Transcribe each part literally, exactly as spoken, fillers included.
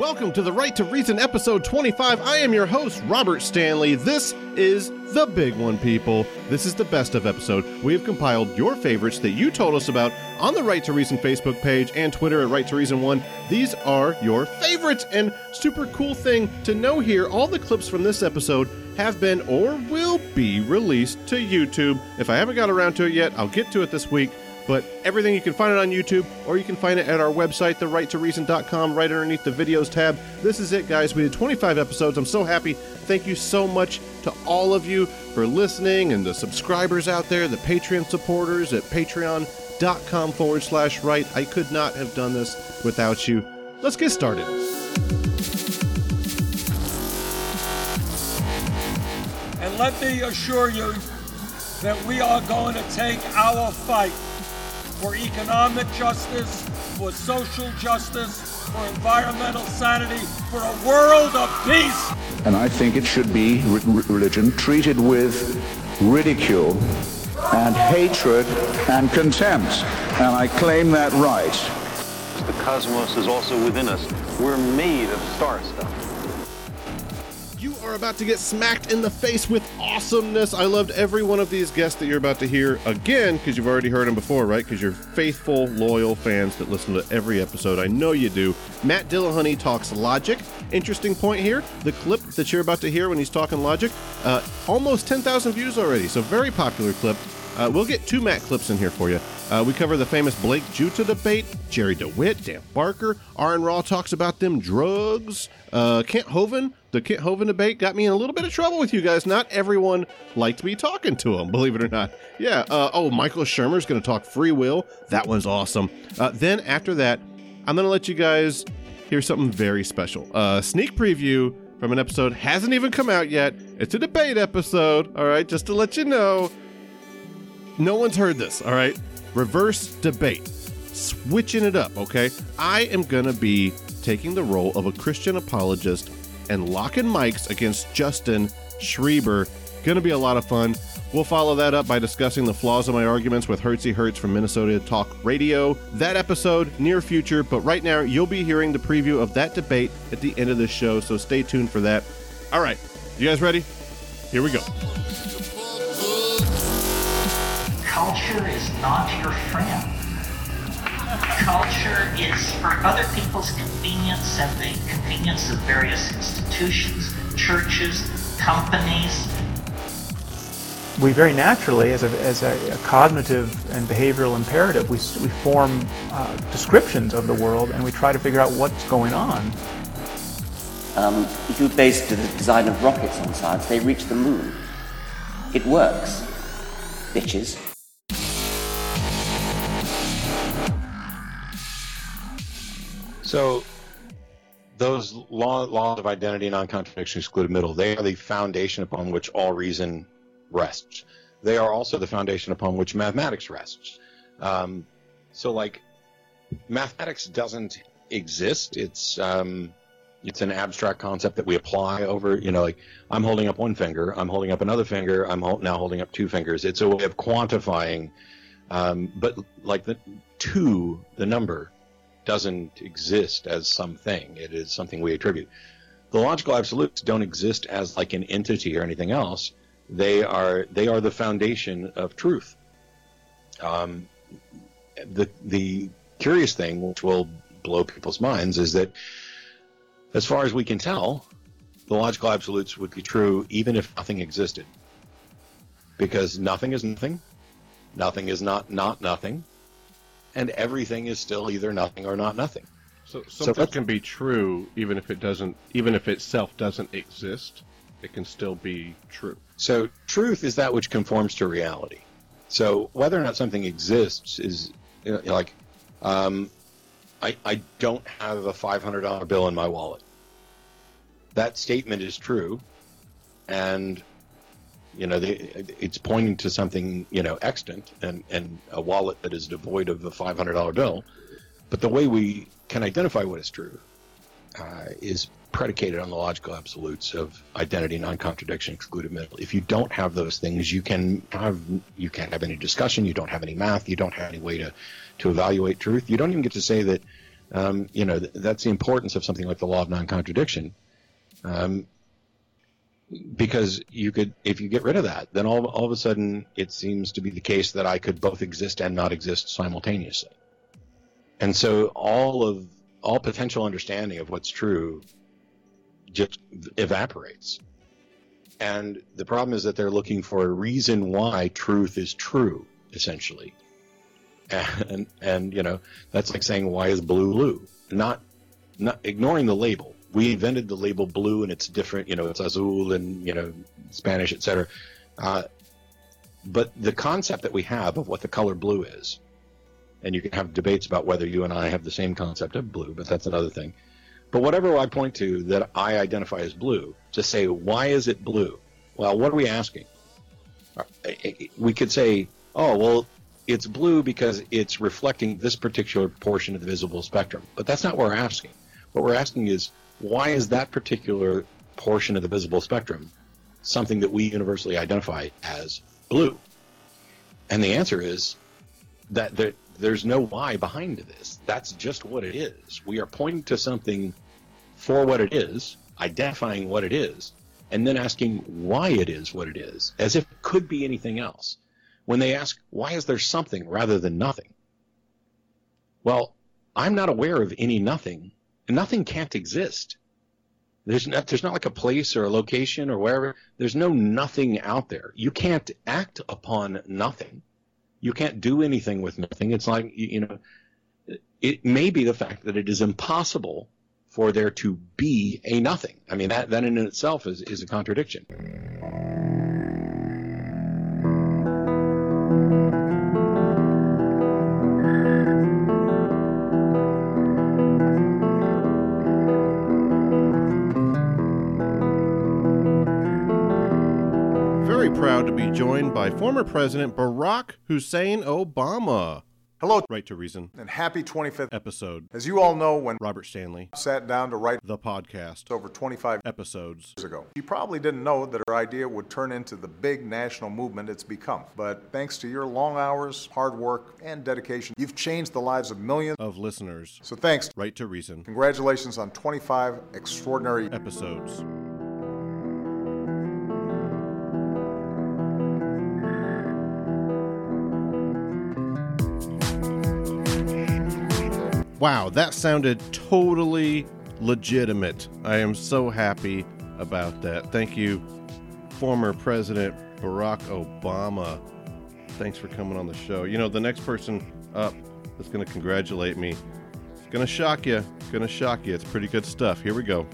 welcome to the Right to Reason episode twenty-five. I am your host, Robert Stanley. This is the big one, people. This is the best of episode. We have compiled your favorites that you told us about on the Right to Reason Facebook page and Twitter at Right to Reason one. These are your favorites, and super cool thing to know here, all the clips from this episode have been or will be released to YouTube. If I haven't got around to it yet, I'll get to it this week. But everything, you can find it on YouTube, or you can find it at our website, the right to reason dot com, right underneath the videos tab. This is it, guys. We did twenty-five episodes. I'm so happy. Thank you so much to all of you for listening, and the subscribers out there, the Patreon supporters at patreon.com forward slash right. I could not have done this without you. Let's get started. And let me assure you that we are going to take our fight for economic justice, for social justice, for environmental sanity, for a world of peace. And I think it should be, re- religion, treated with ridicule and hatred and contempt. And I claim that right. The cosmos is also within us. We're made of star stuff. You are about to get smacked in the face with awesomeness. I loved every one of these guests that you're about to hear again, because you've already heard them before, right? Because you're faithful, loyal fans that listen to every episode. I know you do. Matt Dillahunty talks logic. Interesting point here. The clip that you're about to hear when he's talking logic, uh, almost ten thousand views already, so very popular clip. Uh, we'll get two Matt clips in here for you. Uh, we cover the famous Blake Juta debate, Jerry DeWitt, Dan Barker. Aaron Raw talks about them drugs. Uh, Kent Hovind, the Kent Hovind debate got me in a little bit of trouble with you guys. Not everyone liked me talking to him, believe it or not. Yeah, uh, oh, Michael Shermer's going to talk free will. That one's awesome. Uh, then after that, I'm going to let you guys hear something very special. Uh, sneak preview from an episode hasn't even come out yet. It's a debate episode, all right, just to let you know. No one's heard this, all right? Reverse debate. Switching it up, okay? I am going to be taking the role of a Christian apologist and locking mics against Justin Schreiber. Going to be a lot of fun. We'll follow that up by discussing the flaws of my arguments with Hertzy Hertz from Minnesota Talk Radio. That episode, near future, but right now you'll be hearing the preview of that debate at the end of the show, so stay tuned for that. All right, you guys ready? Here we go. Culture is not your friend. Culture is for other people's convenience and the convenience of various institutions, churches, companies. We very naturally, as a, as a, a cognitive and behavioral imperative, we, we form uh, descriptions of the world, and we try to figure out what's going on. Um, if you base the design of rockets on science, they reach the moon. It works. Bitches. So those law, laws of identity, non-contradiction, excluded middle, they are the foundation upon which all reason rests. They are also the foundation upon which mathematics rests. Um, so, like, mathematics doesn't exist. It's um, it's an abstract concept that we apply over, you know, like, I'm holding up one finger, I'm holding up another finger, I'm ho- now holding up two fingers. It's a way of quantifying, um, but, like, the two, the number, doesn't exist as something. It is something we attribute. The logical absolutes don't exist as like an entity or anything else. They are they are the foundation of truth. Um, the the curious thing, which will blow people's minds, is that as far as we can tell, the logical absolutes would be true even if nothing existed. Because nothing is nothing, nothing is not not nothing, and everything is still either nothing or not nothing. So something so can be true even if it doesn't, even if itself doesn't exist. It can still be true. So truth is that which conforms to reality. So whether or not something exists is, you know, like, um, I I don't have a five hundred dollar bill in my wallet. That statement is true, and you know, they, it's pointing to something, you know, extant, and, and a wallet that is devoid of the five hundred dollar bill. But the way we can identify what is true uh, is predicated on the logical absolutes of identity, non-contradiction, excluded middle. If you don't have those things, you can have you can't have any discussion. You don't have any math. You don't have any way to, to evaluate truth. You don't even get to say that Um, you know, th- that's the importance of something like the law of non-contradiction. Um, because you could, if you get rid of that, then all, all of a sudden it seems to be the case that I could both exist and not exist simultaneously. And so all of, all potential understanding of what's true just evaporates. And the problem is that they're looking for a reason why truth is true, essentially. And, and you know, that's like saying, why is blue blue? Not, not ignoring the label. We invented the label blue, and it's different, you know, it's azul and, you know, Spanish, et cetera. Uh, but the concept that we have of what the color blue is, and you can have debates about whether you and I have the same concept of blue, but that's another thing. But whatever I point to that I identify as blue, to say, why is it blue? Well, what are we asking? We could say, oh, well, it's blue because it's reflecting this particular portion of the visible spectrum. But that's not what we're asking. What we're asking is, why is that particular portion of the visible spectrum something that we universally identify as blue? And the answer is that there, there's no why behind this. That's just what it is. We are pointing to something for what it is, identifying what it is, and then asking why it is what it is, as if it could be anything else. When they ask, why is there something rather than nothing? Well, I'm not aware of any nothing. Nothing can't exist. There's not, there's not like a place or a location or wherever. There's no nothing out there. You can't act upon nothing. You can't do anything with nothing. It's like, you know, it may be the fact that it is impossible for there to be a nothing. I mean, that, that in itself is, is a contradiction. Proud to be joined by former President Barack Hussein Obama. Hello, Right to Reason, and happy twenty-fifth episode. As you all know, when Robert Stanley sat down to write the podcast over twenty-five episodes years ago, she probably didn't know that her idea would turn into the big national movement it's become. But thanks to your long hours, hard work, and dedication, you've changed the lives of millions of listeners. So thanks. Right to Reason. Congratulations on twenty-five extraordinary episodes. Wow, that sounded totally legitimate. I am so happy about that. Thank you, former President Barack Obama. Thanks for coming on the show. You know, the next person up that's going to congratulate me, it's going to shock you. It's going to shock you. It's pretty good stuff. Here we go.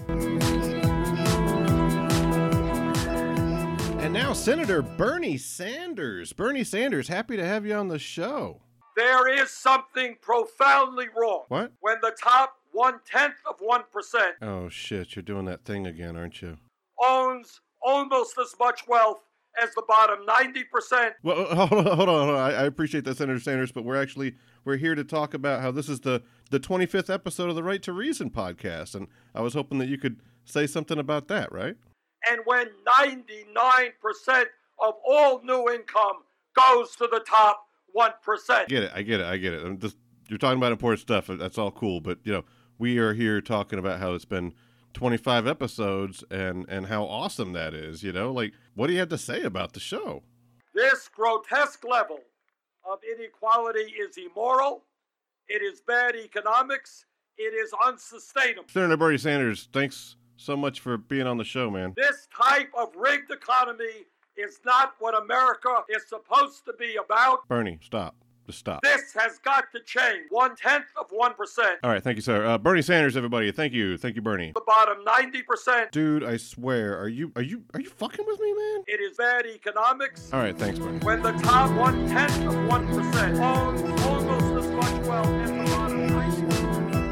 And now, Senator Bernie Sanders. Bernie Sanders, happy to have you on the show. There is something profoundly wrong. What? When the top one-tenth of one percent Oh, shit. You're doing that thing again, aren't you? owns almost as much wealth as the bottom ninety percent. Well, hold on, hold on. Hold on. I, I appreciate that, Senator Sanders, but we're actually, we're here to talk about how this is the, the twenty-fifth episode of the Right to Reason podcast, and I was hoping that you could say something about that, right? And when ninety-nine percent of all new income goes to the top one percent. I get it. I get it. I get it. I'm just, you're talking about important stuff. That's all cool. But, you know, we are here talking about how it's been twenty-five episodes and, and how awesome that is. You know, like, what do you have to say about the show? This grotesque level of inequality is immoral. It is bad economics. It is unsustainable. Senator Bernie Sanders, thanks so much for being on the show, man. This type of rigged economy is not what America is supposed to be about. Bernie, stop. Just stop. This has got to change. One-tenth of one percent. All right, thank you, sir. Uh, Bernie Sanders, everybody. Thank you. Thank you, Bernie. The bottom ninety percent. Dude, I swear, are you are you are you fucking with me, man? It is bad economics. All right, thanks, Bernie. When the top one-tenth of one percent owns almost as much wealth as the bottom ninety percent.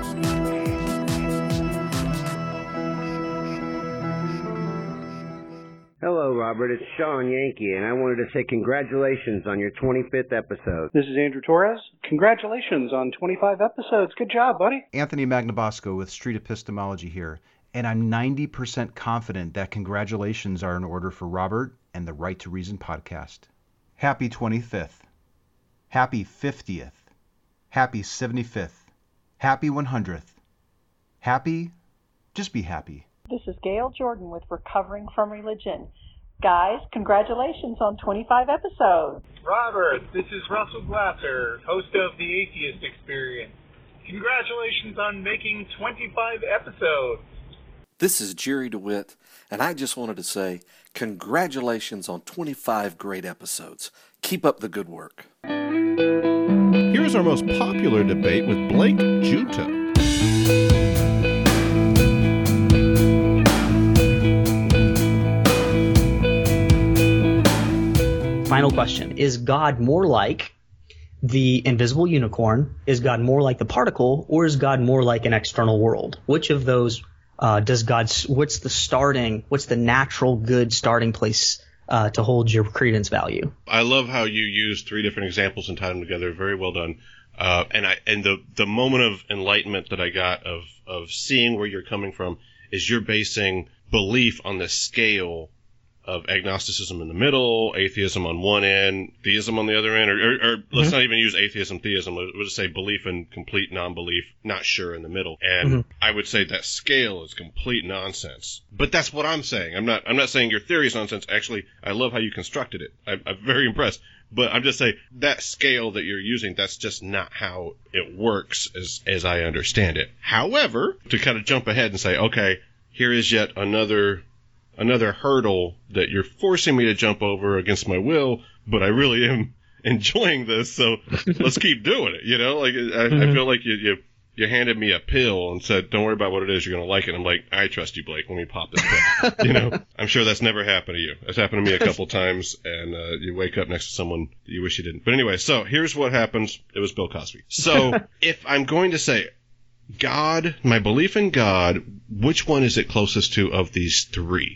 Hello, Robert. It's Sean Yankee, and I wanted to say congratulations on your twenty-fifth episode. This is Andrew Torres. Congratulations on twenty-five episodes. Good job, buddy. Anthony Magnabosco with Street Epistemology here, and I'm ninety percent confident that congratulations are in order for Robert and the Right to Reason podcast. Happy twenty-fifth. Happy fiftieth. Happy seventy-fifth. Happy one hundredth. Happy? Just be happy. This is Gail Jordan with Recovering from Religion. Guys, congratulations on twenty-five episodes. Robert, this is Russell Glasser, host of The Atheist Experience. Congratulations on making twenty-five episodes. This is Jerry DeWitt, and I just wanted to say congratulations on twenty-five great episodes. Keep up the good work. Here's our most popular debate with Blake Juto. Final question. Is God more like the invisible unicorn? Is God more like the particle? Or is God more like an external world? Which of those uh, does God – what's the starting – what's the natural good starting place uh, to hold your credence value? I love how you use three different examples and tied them together. Very well done. Uh, and I and the, the moment of enlightenment that I got of, of seeing where you're coming from is you're basing belief on the scale – of agnosticism in the middle, atheism on one end, theism on the other end, or, or, or mm-hmm. let's not even use atheism, theism. We'll just say belief and complete non-belief, not sure in the middle. And mm-hmm. I would say that scale is complete nonsense. But that's what I'm saying. I'm not. I'm not saying your theory is nonsense. Actually, I love how you constructed it. I, I'm very impressed. But I'm just saying that scale that you're using, that's just not how it works, as as I understand it. However, to kind of jump ahead and say, okay, here is yet another. Another hurdle that you're forcing me to jump over against my will, but I really am enjoying this, so let's keep doing it. You know, like I, mm-hmm. I feel like you, you you handed me a pill and said, "Don't worry about what it is, you're gonna like it." I'm like, "I trust you, Blake. Let me pop this pill." You know, I'm sure that's never happened to you. It's happened to me a couple times, and uh, you wake up next to someone that you wish you didn't. But anyway, so here's what happens. It was Bill Cosby. So if I'm going to say God, my belief in God, which one is it closest to of these three?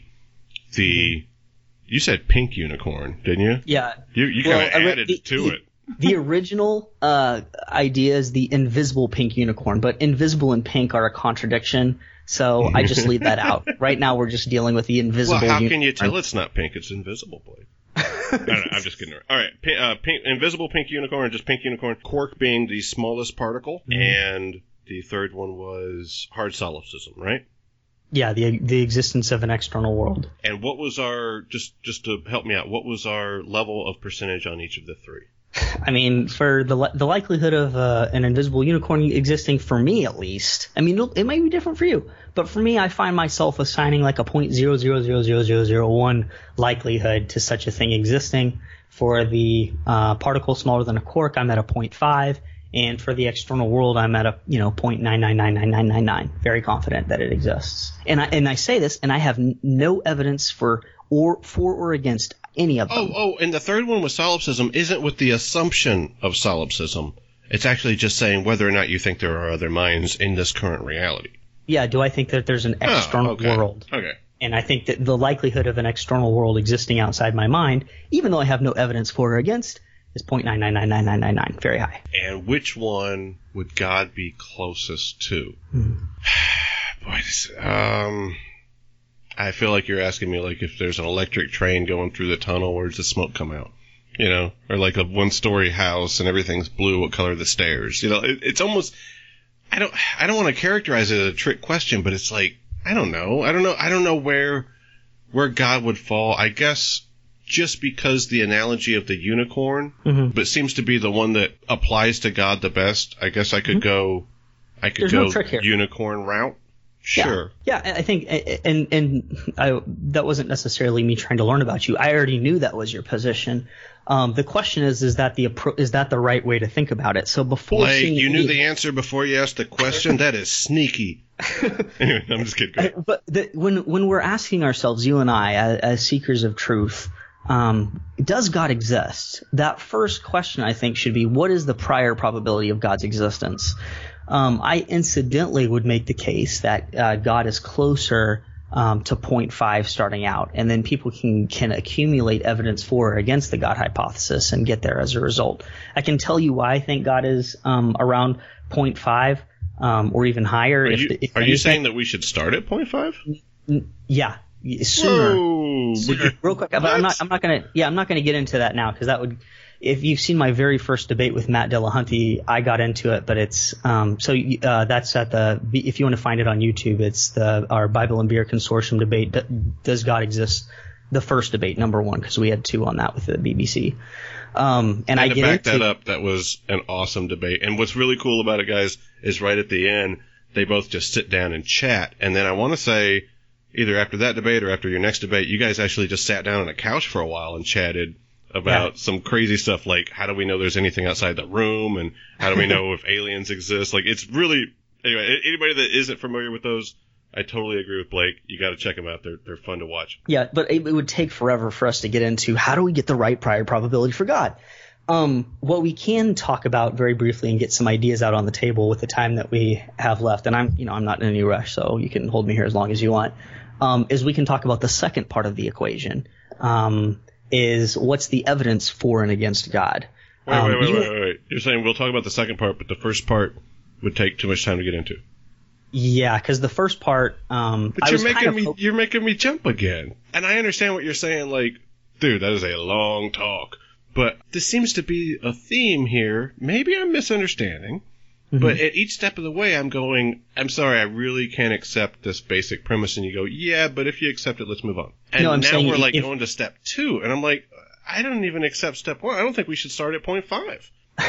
The, you said pink unicorn, didn't you? Yeah. You you kind of well, added the, to the, it. The original uh, idea is the invisible pink unicorn, but invisible and pink are a contradiction, so I just leave that out. Right now we're just dealing with the invisible unicorn. Well, how unicorn. can you tell it's not pink? It's invisible, Blake. I don't know, I'm just kidding. All right, pink, uh, pink, invisible pink unicorn, just pink unicorn. Quark being the smallest particle, mm-hmm. and the third one was hard solipsism, right? Yeah, the the existence of an external world. And what was our, just just to help me out, what was our level of percentage on each of the three? I mean, for the the likelihood of uh, an invisible unicorn existing, for me at least, I mean, it might be different for you, but for me, I find myself assigning like a zero point zero zero zero zero zero zero one likelihood to such a thing existing. For the uh, particle smaller than a quark, I'm at a zero point five. And for the external world, I'm at a, you know, zero point nine nine nine nine nine nine nine. Very confident that it exists. And I and I say this, and I have n- no evidence for or for or against any of them. Oh, oh, and the third one with solipsism isn't with the assumption of solipsism. It's actually just saying whether or not you think there are other minds in this current reality. Yeah, do I think that there's an external oh, okay. world? Okay. And I think that the likelihood of an external world existing outside my mind, even though I have no evidence for or against, is zero point nine nine nine nine nine nine nine, very high. And which one would God be closest to? Hmm. Boy, this, um, I feel like you're asking me like if there's an electric train going through the tunnel, where does the smoke come out? You know, or like a one-story house and everything's blue, what color are the stairs? You know, it, it's almost. I don't. I don't want to characterize it as a trick question, but it's like I don't know. I don't know. I don't know where where God would fall. I guess. Just because the analogy of the unicorn, mm-hmm. but seems to be the one that applies to God the best, I guess I could mm-hmm. go, I could There's go no trick here. unicorn route. Sure. Yeah, yeah I think, and and I, that wasn't necessarily me trying to learn about you. I already knew that was your position. Um, the question is, is that the is that the right way to think about it? So before Blake, seeing you any, knew the answer before you asked the question. That is sneaky. Anyway, I'm just kidding. But the, when when we're asking ourselves, you and I, as, as seekers of truth. Um, does God exist? That first question, I think, should be, what is the prior probability of God's existence? Um, I incidentally would make the case that uh, God is closer um, to zero point five starting out, and then people can, can accumulate evidence for or against the God hypothesis and get there as a result. I can tell you why I think God is um, around zero point five um, or even higher. Are if, you, if are anything, you saying that we should start at zero point five? N- yeah. sooner. Whoa. sooner real quick, but I'm not. I'm not gonna. Yeah, I'm not gonna get into that now because that would. If you've seen my very first debate with Matt Dillahunty, I got into it, but it's um, so uh, that's at the. If you want to find it on YouTube, it's the our Bible and Beer Consortium debate. Does God exist? The first debate, number one, because we had two on that with the B B C. Um, and, and I to get back into, that up, that was an awesome debate. And what's really cool about it, guys, is right at the end, they both just sit down and chat. And then I want to say, either after that debate or after your next debate, you guys actually just sat down on a couch for a while and chatted about yeah. some crazy stuff like how do we know there's anything outside the room and how do we know if aliens exist. Like, it's really, anyway, anybody that isn't familiar with those, I totally agree with Blake. You got to check them out. They're they're fun to watch. Yeah, but it, it would take forever for us to get into how do we get the right prior probability for God. Um, what we can talk about very briefly and get some ideas out on the table with the time that we have left, and I'm you know I'm not in any rush, so you can hold me here as long as you want. Um, is we can talk about the second part of the equation. Um, is what's the evidence for and against God? Wait, um, wait, wait, you, wait, wait, wait. You're saying we'll talk about the second part, but the first part would take too much time to get into. Yeah, because the first part, um, but I you're was making kind of me hope- you're making me jump again, and I understand what you're saying. Like, dude, that is a long talk, but this seems to be a theme here. Maybe I'm misunderstanding, mm-hmm. but at each step of the way, I'm going, I'm sorry, I really can't accept this basic premise, and you go, yeah, but if you accept it, let's move on. And no, I'm now saying we're like if, going to step two, and I'm like, I don't even accept step one. I don't think we should start at point five.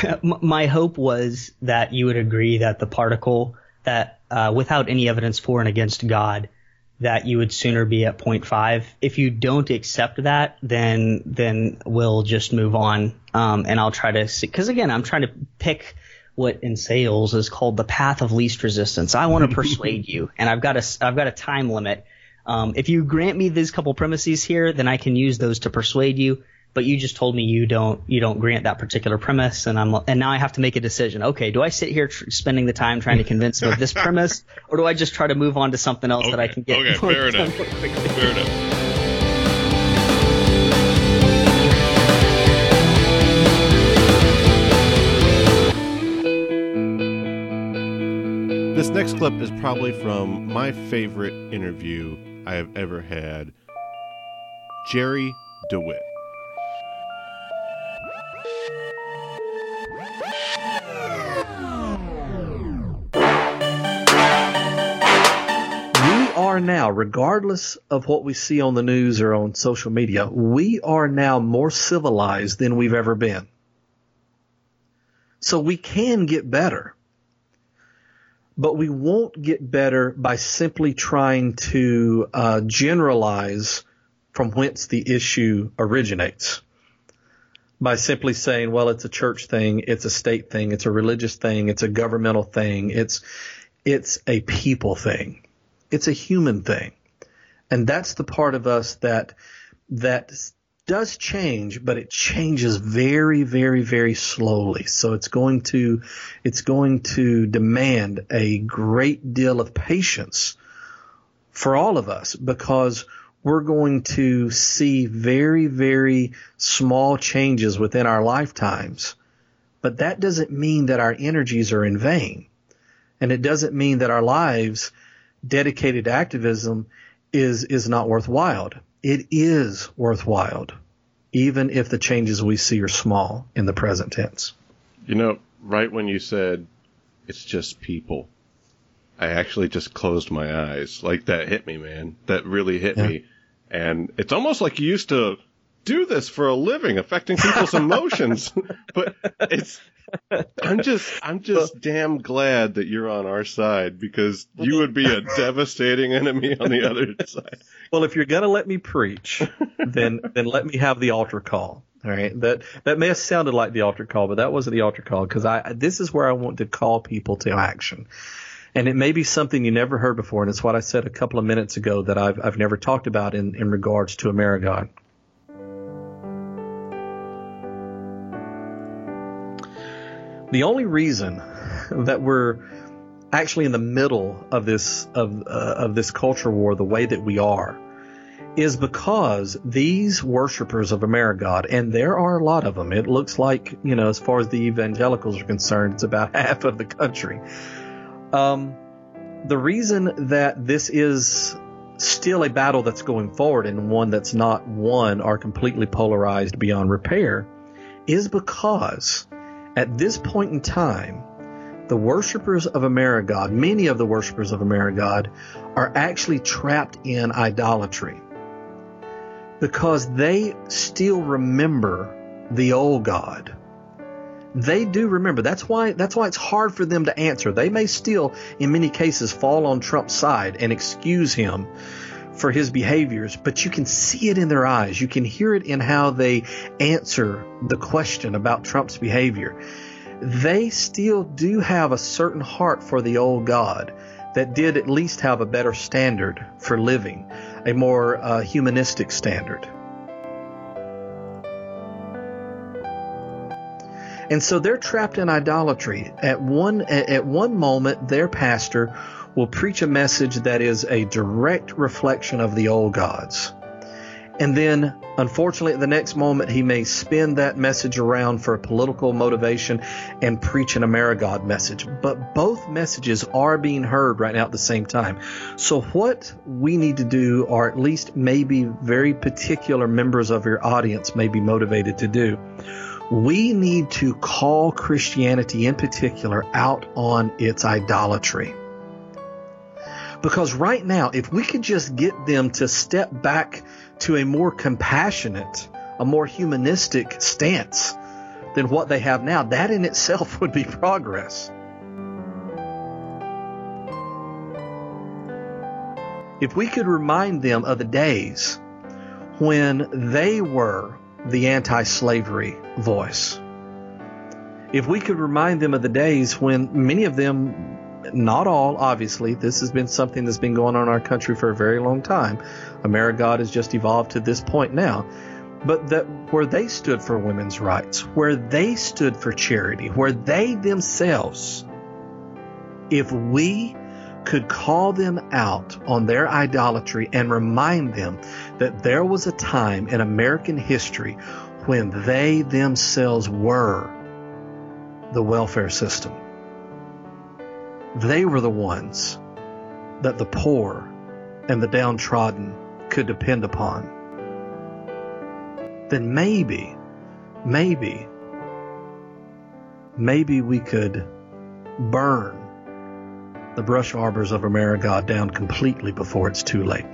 My hope was that you would agree that the particle that uh, without any evidence for and against God, that you would sooner be at point five. If you don't accept that, then then we'll just move on, um, and I'll try to see. Because again, I'm trying to pick what in sales is called the path of least resistance. I want to persuade you, and I've got a I've got a time limit. Um, if you grant me these couple premises here, then I can use those to persuade you. But you just told me you don't you don't grant that particular premise, and I'm and now I have to make a decision. Okay, do I sit here tr- spending the time trying to convince him of this premise, or do I just try to move on to something else okay, that I can get? Okay, fair enough. Fair enough. This next clip is probably from my favorite interview I have ever had. Jerry DeWitt. Are now, regardless of what we see on the news or on social media, we are now more civilized than we've ever been. So we can get better. But we won't get better by simply trying to uh, generalize from whence the issue originates. By simply saying, well, it's a church thing, it's a state thing, it's a religious thing, it's a governmental thing, it's it's a people thing. It's a human thing. And that's the part of us that that does change, but it changes very, very, very slowly. So it's going to it's going to demand a great deal of patience for all of us, because we're going to see very, very small changes within our lifetimes. But that doesn't mean that our energies are in vain. And it doesn't mean that our lives dedicated to activism is is not worthwhile. It is worthwhile, even if the changes we see are small in the present tense. You know, right when you said it's just people, I actually just closed my eyes. Like, that hit me, man. That really hit yeah. me. And it's almost like you used to do this for a living, affecting people's emotions. But it's I'm just I'm just damn glad that you're on our side, because you would be a devastating enemy on the other side. Well, if you're gonna let me preach, then then let me have the altar call. All right, that that may have sounded like the altar call, but that wasn't the altar call, because I this is where I want to call people to action. And it may be something you never heard before, and it's what I said a couple of minutes ago that I've I've never talked about in, in regards to Amerigod. The only reason that we're actually in the middle of this of uh, of this culture war the way that we are is because these worshipers of Amerigod, and there are a lot of them. It looks like, you know, as far as the evangelicals are concerned, it's about half of the country. Um, the reason that this is still a battle that's going forward and one that's not won or completely polarized beyond repair is because at this point in time, the worshipers of Amerigod, many of the worshipers of Amerigod, are actually trapped in idolatry because they still remember the old God. They do remember. That's why, that's why it's hard for them to answer. They may still, in many cases, fall on Trump's side and excuse him for his behaviors, but you can see it in their eyes. You can hear it in how they answer the question about Trump's behavior. They still do have a certain heart for the old God that did at least have a better standard for living, a more uh, humanistic standard. And so they're trapped in idolatry. At one, at one moment, their pastor will preach a message that is a direct reflection of the old gods. And then, unfortunately, at the next moment, he may spin that message around for a political motivation and preach an Amerigod message. But both messages are being heard right now at the same time. So what we need to do, or at least maybe very particular members of your audience may be motivated to do, we need to call Christianity in particular out on its idolatry. Because right now, if we could just get them to step back to a more compassionate, a more humanistic stance than what they have now, that in itself would be progress. If we could remind them of the days when they were the anti-slavery voice, if we could remind them of the days when many of them, not all, obviously, this has been something that's been going on in our country for a very long time. Amerigod has just evolved to this point now. But that where they stood for women's rights, where they stood for charity, where they themselves, if we could call them out on their idolatry and remind them that there was a time in American history when they themselves were the welfare system. They were the ones that the poor and the downtrodden could depend upon. Then maybe, maybe, maybe we could burn the brush arbors of Amerigod down completely before it's too late.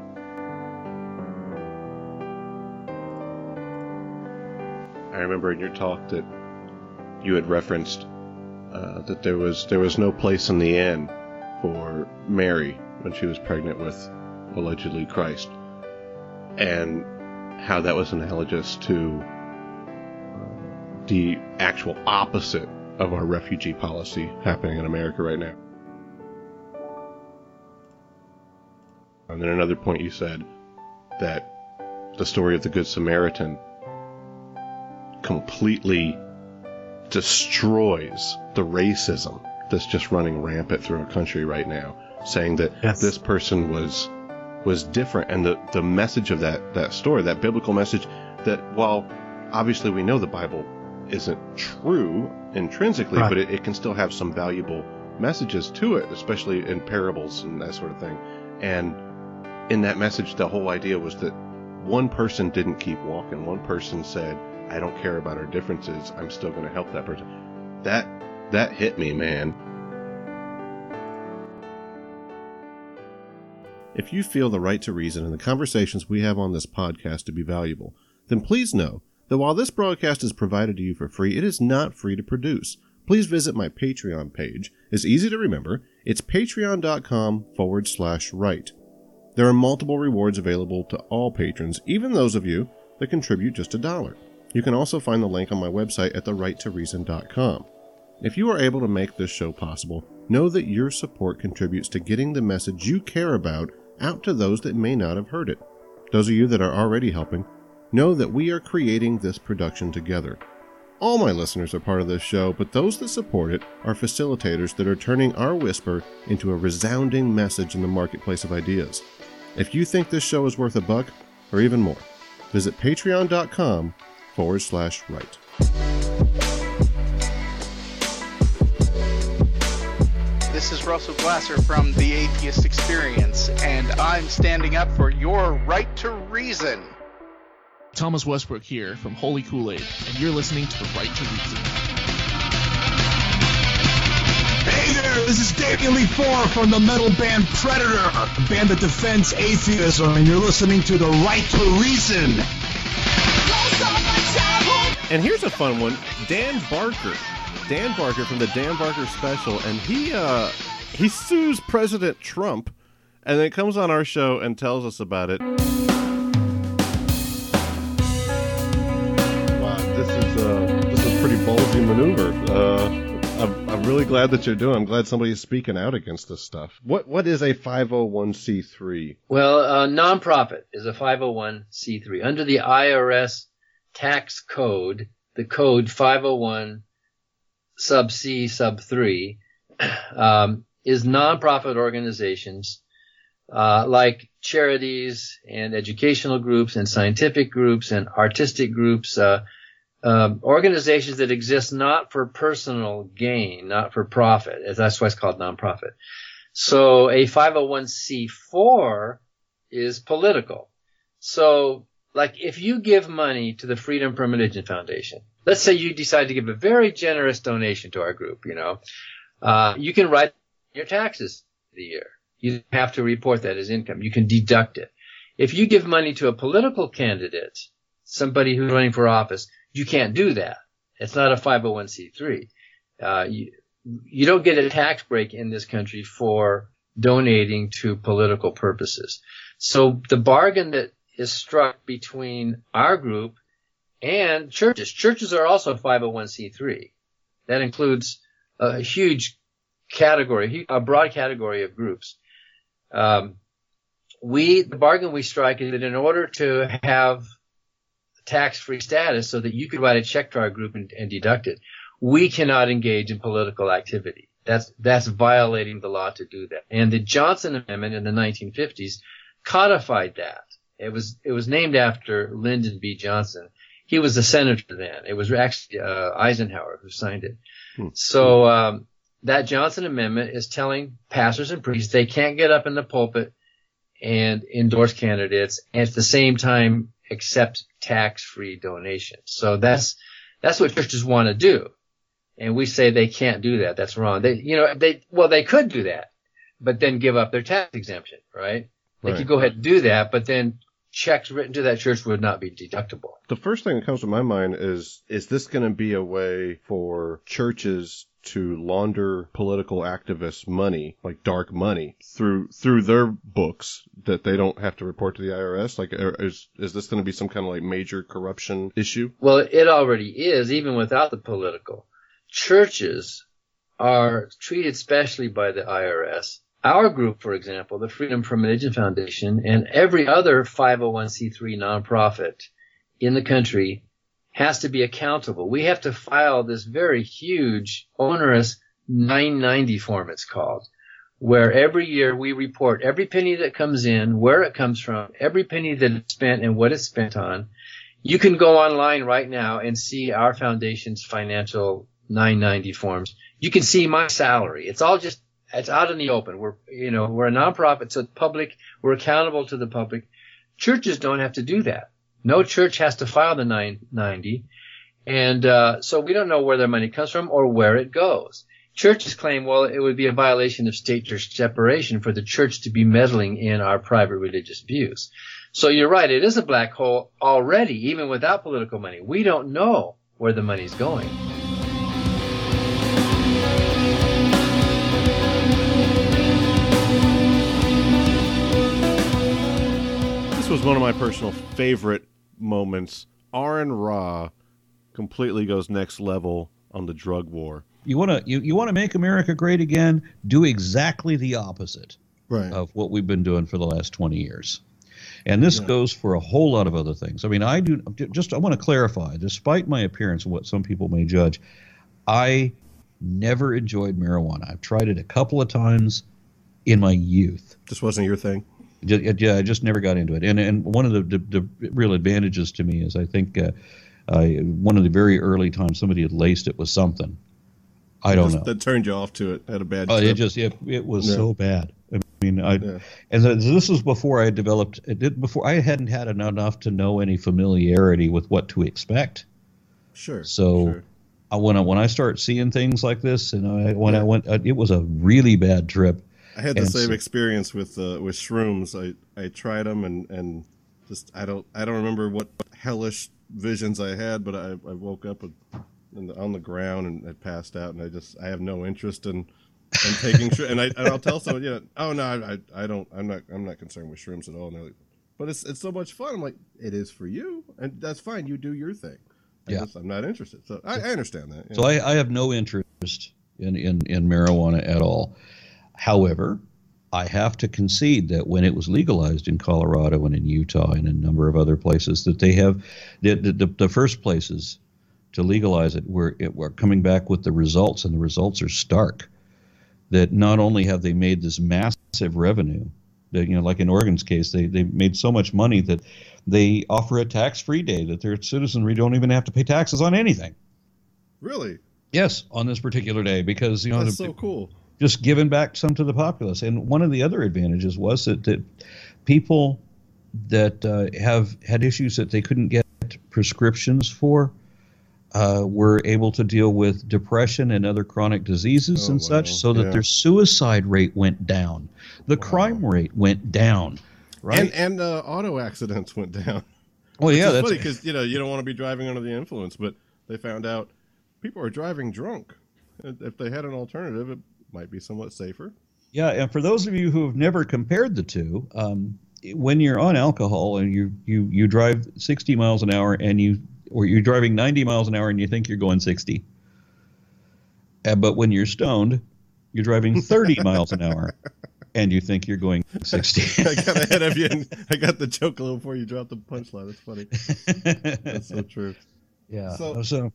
I remember in your talk that you had referenced uh, that there was there was no place in the inn for Mary when she was pregnant with allegedly Christ, and how that was analogous to uh, the actual opposite of our refugee policy happening in America right now. And then another point you said that the story of the Good Samaritan completely destroys the racism that's just running rampant through our country right now, saying that yes. this person was was different. And the, the message of that, that story, that biblical message, that while obviously we know the Bible isn't true intrinsically, right. but it, it can still have some valuable messages to it, especially in parables and that sort of thing. And in that message, the whole idea was that one person didn't keep walking. One person said, I don't care about our differences. I'm still going to help that person. That, that hit me, man. If you feel the right to reason and the conversations we have on this podcast to be valuable, then please know that while this broadcast is provided to you for free, it is not free to produce. Please visit my Patreon page. It's easy to remember. It's patreon.com forward slash right. There are multiple rewards available to all patrons, even those of you that contribute just a dollar. You can also find the link on my website at the right to reason dot com. If you are able to make this show possible, know that your support contributes to getting the message you care about out to those that may not have heard it. Those of you that are already helping, know that we are creating this production together. All my listeners are part of this show, but those that support it are facilitators that are turning our whisper into a resounding message in the marketplace of ideas. If you think this show is worth a buck, or even more, visit patreon.com forward slash right. this is Russell Glasser from The Atheist Experience, and I'm standing up for your right to reason. Thomas Westbrook here from Holy Kool-Aid, and you're listening to The Right to Reason. Hey there, this is Damian Lee Four from the metal band Predator, a band that defends atheism, and you're listening to The Right to Reason. And here's a fun one, Dan Barker. Dan Barker from the Dan Barker Special, and he uh, he sues President Trump, and then comes on our show and tells us about it. Wow, this is uh, this is a pretty ballsy maneuver. Uh, I'm, I'm really glad that you're doing. I'm glad somebody's speaking out against this stuff. What what is a five oh one c three? Well, a nonprofit is a five oh one c three under the I R S tax code. The code five oh one sub C sub three um, is nonprofit organizations uh, like charities and educational groups and scientific groups and artistic groups, uh, uh, organizations that exist not for personal gain, not for profit. That's why it's called nonprofit. So a five oh one c four is political. So like if you give money to the Freedom from Religion Foundation, let's say you decide to give a very generous donation to our group, you know, uh, you can write your taxes the year. You have to report that as income. You can deduct it. If you give money to a political candidate, somebody who's running for office, you can't do that. It's not a five oh one c three. Uh, you, you don't get a tax break in this country for donating to political purposes. So the bargain that is struck between our group and churches. Churches are also five oh one c three. That includes a huge category, a broad category of groups. Um, we, the bargain we strike is that in order to have tax-free status so that you could write a check to our group and, and deduct it, we cannot engage in political activity. That's, that's violating the law to do that. And the Johnson Amendment in the nineteen fifties codified that. It was, it was named after Lyndon B. Johnson. He was a senator then. It was actually uh, Eisenhower who signed it. Hmm. So um, that Johnson Amendment is telling pastors and priests they can't get up in the pulpit and endorse candidates and at the same time accept tax-free donations. So that's that's what churches want to do, and we say they can't do that. That's wrong. They, you know, they well they could do that, but then give up their tax exemption, right? They Right. could go ahead and do that, but then checks written to that church would not be deductible. The first thing that comes to my mind is, is this going to be a way for churches to launder political activists' money, like dark money, through through their books that they don't have to report to the I R S? Like, is is this going to be some kind of like major corruption issue? Well, it already is, even without the political. Churches are treated specially by the I R S. Our group, for example, the Freedom from Religion Foundation, and every other five oh one c three nonprofit in the country has to be accountable. We have to file this very huge, onerous nine ninety form, it's called, where every year we report every penny that comes in, where it comes from, every penny that it's spent and what it's spent on. You can go online right now and see our foundation's financial nine ninety forms. You can see my salary. It's all just It's out in the open. We're, you know, we're a nonprofit, so the public, we're accountable to the public. Churches don't have to do that. No church has to file the nine ninety. And, uh, so we don't know where their money comes from or where it goes. Churches claim, well, it would be a violation of state-church separation for the church to be meddling in our private religious views. So you're right. It is a black hole already, even without political money. We don't know where the money's going. This was one of my personal favorite moments. Aaron Ra completely goes next level on the drug war. You want to you, you want to make America great again? Do exactly the opposite right. of what we've been doing for the last twenty years. And this yeah. goes for a whole lot of other things. I mean, I do just I want to clarify, despite my appearance and what some people may judge, I never enjoyed marijuana. I've tried it a couple of times in my youth. Just wasn't your thing? Yeah, I just never got into it. And and one of the, the, the real advantages to me is I think uh, I, one of the very early times somebody had laced it with something. I don't just, know. That turned you off to it. Had a bad. Oh, trip. it just it, it was Yeah. so bad. I mean, I Yeah. and th- this was before I had developed. It did before I hadn't had enough to know any familiarity with what to expect. Sure. So sure. I, when I when I start seeing things like this, and I, when I went, uh, it was a really bad trip. I had the And same so- experience with uh, with shrooms. I, I tried them and, and just I don't I don't remember what hellish visions I had, but I, I woke up and, in the, on the ground and I passed out, and I just I have no interest in, in taking shrooms. And I and I'll tell someone, yeah, oh no, I, I I don't I'm not I'm not concerned with shrooms at all. And they're like, but it's it's so much fun. I'm like, it is for you, and that's fine. You do your thing. I Yeah. just, I'm not interested. So I, I understand that. So I, I have no interest in, in, in marijuana at all. However, I have to concede that when it was legalized in Colorado and in Utah and a number of other places, that they have the the, the first places to legalize it were it were coming back with the results, and the results are stark. That not only have they made this massive revenue, that you know, like in Oregon's case, they they made so much money that they offer a tax-free day that their citizenry don't even have to pay taxes on anything. Really? Yes, on this particular day, because you know That's the, so cool. just giving back some to the populace. And one of the other advantages was that, that people that uh, have had issues that they couldn't get prescriptions for uh, were able to deal with depression and other chronic diseases Oh, and such, wow. so that Yeah. their suicide rate went down. The crime rate went down. Right? And and uh, auto accidents went down. Well, Which yeah, is that's funny because you know you don't want to be driving under the influence, but they found out people are driving drunk. If they had an alternative, it might be somewhat safer. Yeah, and for those of you who have never compared the two, um, when you're on alcohol and you, you, you drive sixty miles an hour and you or you're driving ninety miles an hour and you think you're going sixty, uh, but when you're stoned, you're driving thirty miles an hour and you think you're going sixty. I got ahead of you, and I got the joke a little before you dropped the punchline. That's funny. That's so true. Yeah. So, So,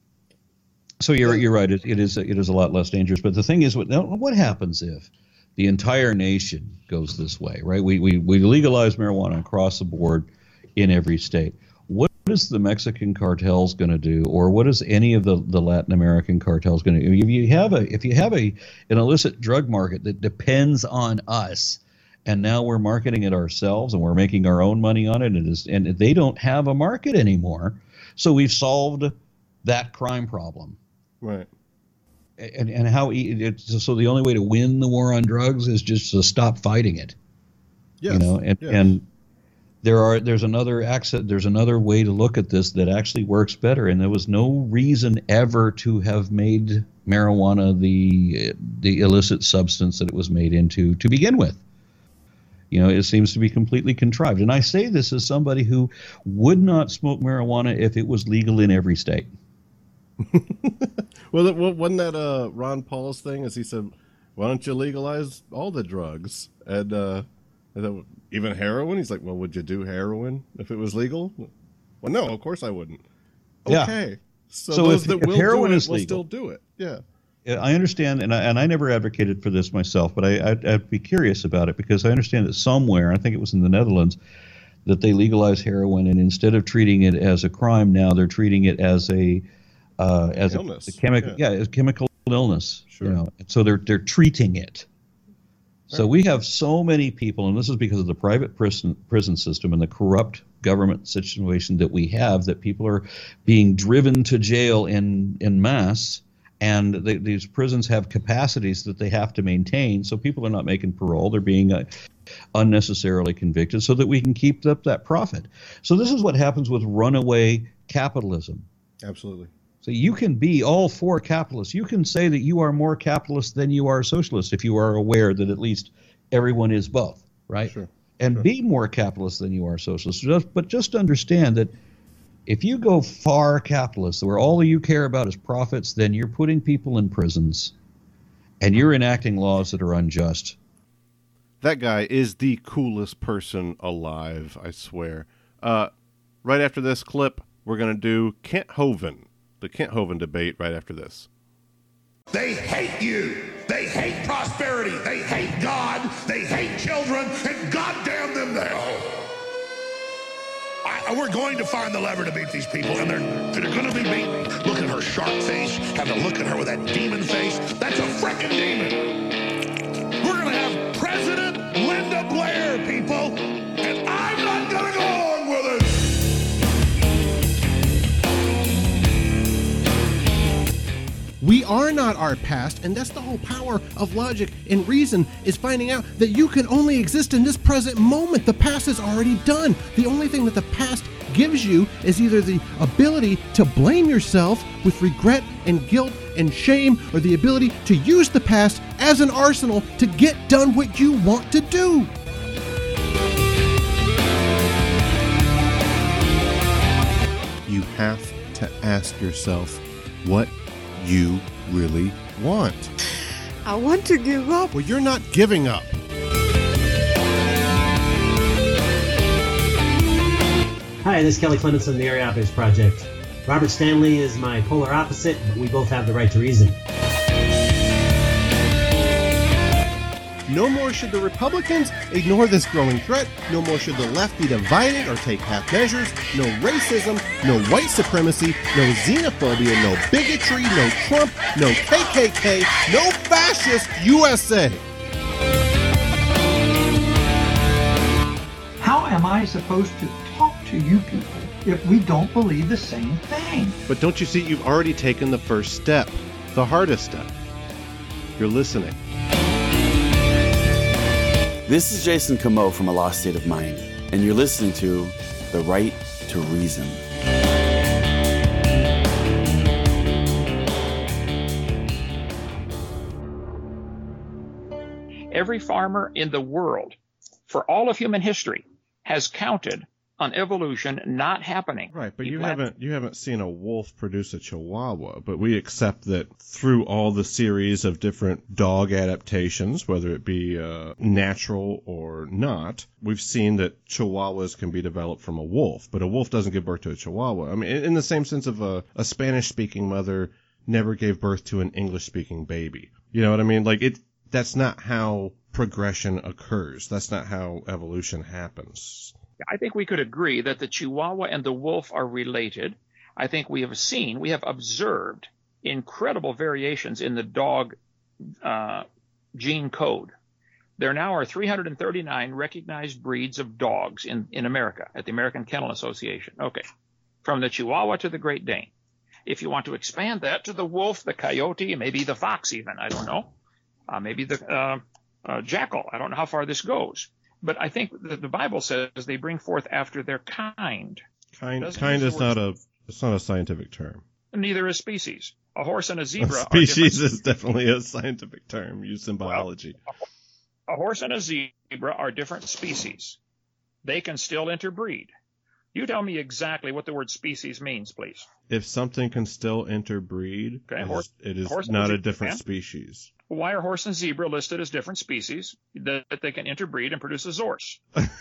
so you're you're right. It, it is it is a lot less dangerous. But the thing is, what now, what happens if the entire nation goes this way? Right? We we we legalize marijuana across the board in every state. What is the Mexican cartels going to do, or what is any of the, the Latin American cartels going to do? If you have a if you have a an illicit drug market that depends on us, and now we're marketing it ourselves and we're making our own money on it, and, it is, and they don't have a market anymore, so we've solved that crime problem. Right. And and how e- it's, so the only way to win the war on drugs is just to stop fighting it. Yes, You know, and yes. and there are there's another access, there's another way to look at this that actually works better, and there was no reason ever to have made marijuana the the illicit substance that it was made into to begin with. You know, it seems to be completely contrived. And I say this as somebody who would not smoke marijuana if it was legal in every state. Well, it, well, wasn't that uh, Ron Paul's thing? As he said, "Why don't you legalize all the drugs and, uh, and then even heroin?" He's like, "Well, would you do heroin if it was legal?" Well, no, of course I wouldn't. Yeah. Okay, so, So those if- that if will heroin do it is will legal- still do it. Yeah. Yeah, I understand, and I, and I never advocated for this myself, but I, I'd, I'd be curious about it because I understand that somewhere, I think it was in the Netherlands, that they legalized heroin, and instead of treating it as a crime, now they're treating it as a uh, as Illness, a, a chemical, yeah. yeah, as chemical illness. Sure. You know, so they're they're treating it. So we have so many people, and this is because of the private prison prison system and the corrupt government situation that we have, that people are being driven to jail in in mass. And they, these prisons have capacities that they have to maintain, so people are not making parole. They're being uh, unnecessarily convicted so that we can keep up that profit. So this is what happens with runaway capitalism. Absolutely. So you can be all for capitalists. You can say that you are more capitalist than you are socialist if you are aware that at least everyone is both, right? Sure. And be more capitalist than you are socialist. Just, but just understand that if you go far capitalist, where all you care about is profits, then you're putting people in prisons and you're enacting laws that are unjust. That guy is the coolest person alive, I swear. Uh, right after this clip, we're going to do Kent Hovind, the Kent Hovind debate right after this. They hate you. They hate prosperity. They hate God. They hate children. And goddamn them they all. I, And we're going to find the lever to beat these people, and they're, they're going to be beaten. Look at her shark face. Have to look at her with that demon face. That's a frickin' demon. We're going to have President Linda Blair, people, and I'm not going to go along with it. We are not our past, and that's the whole power of logic and reason, is finding out that you can only exist in this present moment. The past is already done. The only thing that the past gives you is either the ability to blame yourself with regret and guilt and shame, or the ability to use the past as an arsenal to get done what you want to do. You have to ask yourself what you really want. I want to give up. Well, you're not giving up. Hi, this is Kelly Clements from the Areopagus Project. Robert Stanley is my polar opposite, but we both have the right to reason. No more should the Republicans ignore this growing threat. No more should the left be divided or take half measures. No racism, no white supremacy, no xenophobia, no bigotry, no Trump, no K K K, no fascist U S A. How am I supposed to talk to you people if we don't believe the same thing? But don't you see, you've already taken the first step, the hardest step. You're listening. This is Jason Camo from A Lost State of Mind, and you're listening to The Right to Reason. Every farmer in the world, for all of human history, has counted on evolution not happening. Right, but He you plant- haven't you haven't seen a wolf produce a chihuahua, but we accept that through all the series of different dog adaptations, whether it be uh, natural or not, we've seen that chihuahuas can be developed from a wolf, but a wolf doesn't give birth to a chihuahua. I mean, in, in the same sense of a, a Spanish-speaking mother never gave birth to an English-speaking baby. You know what I mean? Like, it that's not how progression occurs. That's not how evolution happens. I think we could agree that the Chihuahua and the wolf are related. I think we have seen, we have observed incredible variations in the dog uh, gene code. There now are three hundred thirty-nine recognized breeds of dogs in, in America at the American Kennel Association. Okay, from the Chihuahua to the Great Dane. If you want to expand that to the wolf, the coyote, maybe the fox even, I don't know, uh, maybe the uh, uh, jackal. I don't know how far this goes. But I think that the Bible says they bring forth after their kind. Kind, kind is not a it's not a scientific term. Neither is species. A horse and a zebra. Species are is definitely a scientific term used in biology. Well, a horse and a zebra are different species. They can still interbreed. You tell me exactly what the word species means, please. If something can still interbreed, Okay, it horse- is, it is horse and not a zebra different can. species. Why are horse and zebra listed as different species that, that they can interbreed and produce a zorse?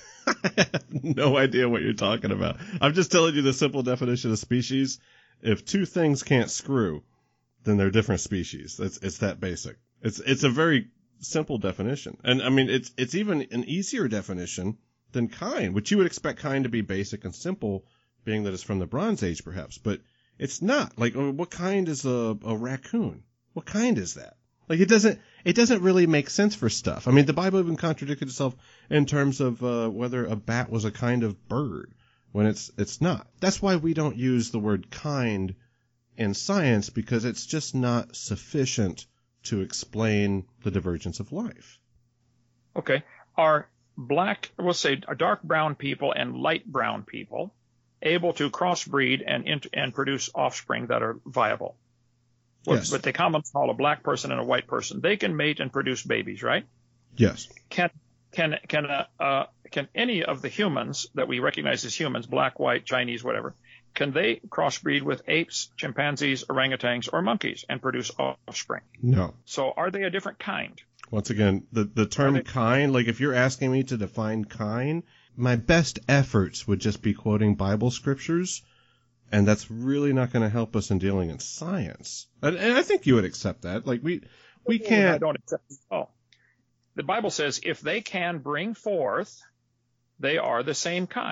No idea what you're talking about. I'm just telling you the simple definition of species. If two things can't screw, then they're different species. It's it's that basic. It's it's a very simple definition. And I mean it's it's even an easier definition than kind, which you would expect kind to be basic and simple, being that it's from the Bronze Age perhaps, but it's not. Like, what kind is a, a raccoon? What kind is that? Like, it doesn't it doesn't really make sense for stuff. I mean, the Bible even contradicted itself in terms of uh, whether a bat was a kind of bird, when it's it's not. That's why we don't use the word kind in science, because it's just not sufficient to explain the divergence of life. Okay. Are black, we'll say dark brown people and light brown people able to crossbreed and int- and produce offspring that are viable? What, Yes. what they commonly call a black person and a white person. They can mate and produce babies, right? Yes. Can can can uh, uh, can any of the humans that we recognize as humans, black, white, Chinese, whatever, can they crossbreed with apes, chimpanzees, orangutans, or monkeys and produce offspring? No. So are they a different kind? Once again, the, the term kind, like if you're asking me to define kind, my best efforts would just be quoting Bible scriptures, and that's really not going to help us in dealing in science. And, and I think you would accept that. Like, we we I can't... don't accept it at all. The Bible says if they can bring forth, they are the same kind.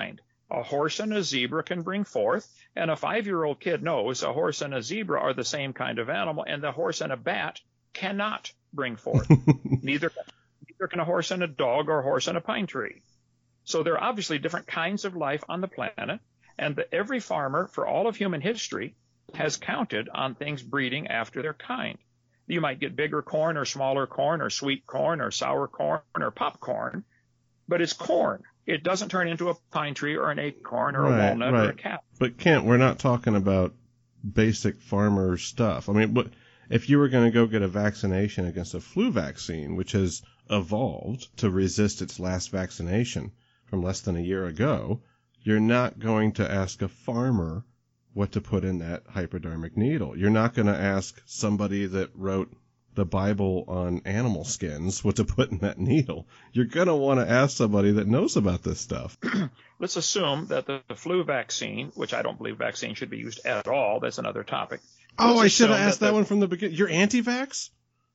A horse and a zebra can bring forth, and a five-year-old kid knows a horse and a zebra are the same kind of animal, and the horse and a bat cannot bring forth. neither, neither can a horse and a dog or a horse and a pine tree. So there are obviously different kinds of life on the planet, and the, every farmer for all of human history has counted on things breeding after their kind. You might get bigger corn or smaller corn or sweet corn or sour corn or popcorn, but it's corn. It doesn't turn into a pine tree or an acorn or right, a walnut right. or a cow. But Kent, we're not talking about basic farmer stuff. I mean, what, if you were going to go get a vaccination against a flu vaccine, which has evolved to resist its last vaccination from less than a year ago, you're not going to ask a farmer what to put in that hypodermic needle. You're not going to ask somebody that wrote the Bible on animal skins what to put in that needle. You're going to want to ask somebody that knows about this stuff. Let's assume that the, the flu vaccine, which I don't believe vaccine should be used at all, that's another topic. Oh, Let's I should have assume asked that, the, one from the beginning. You're anti-vax?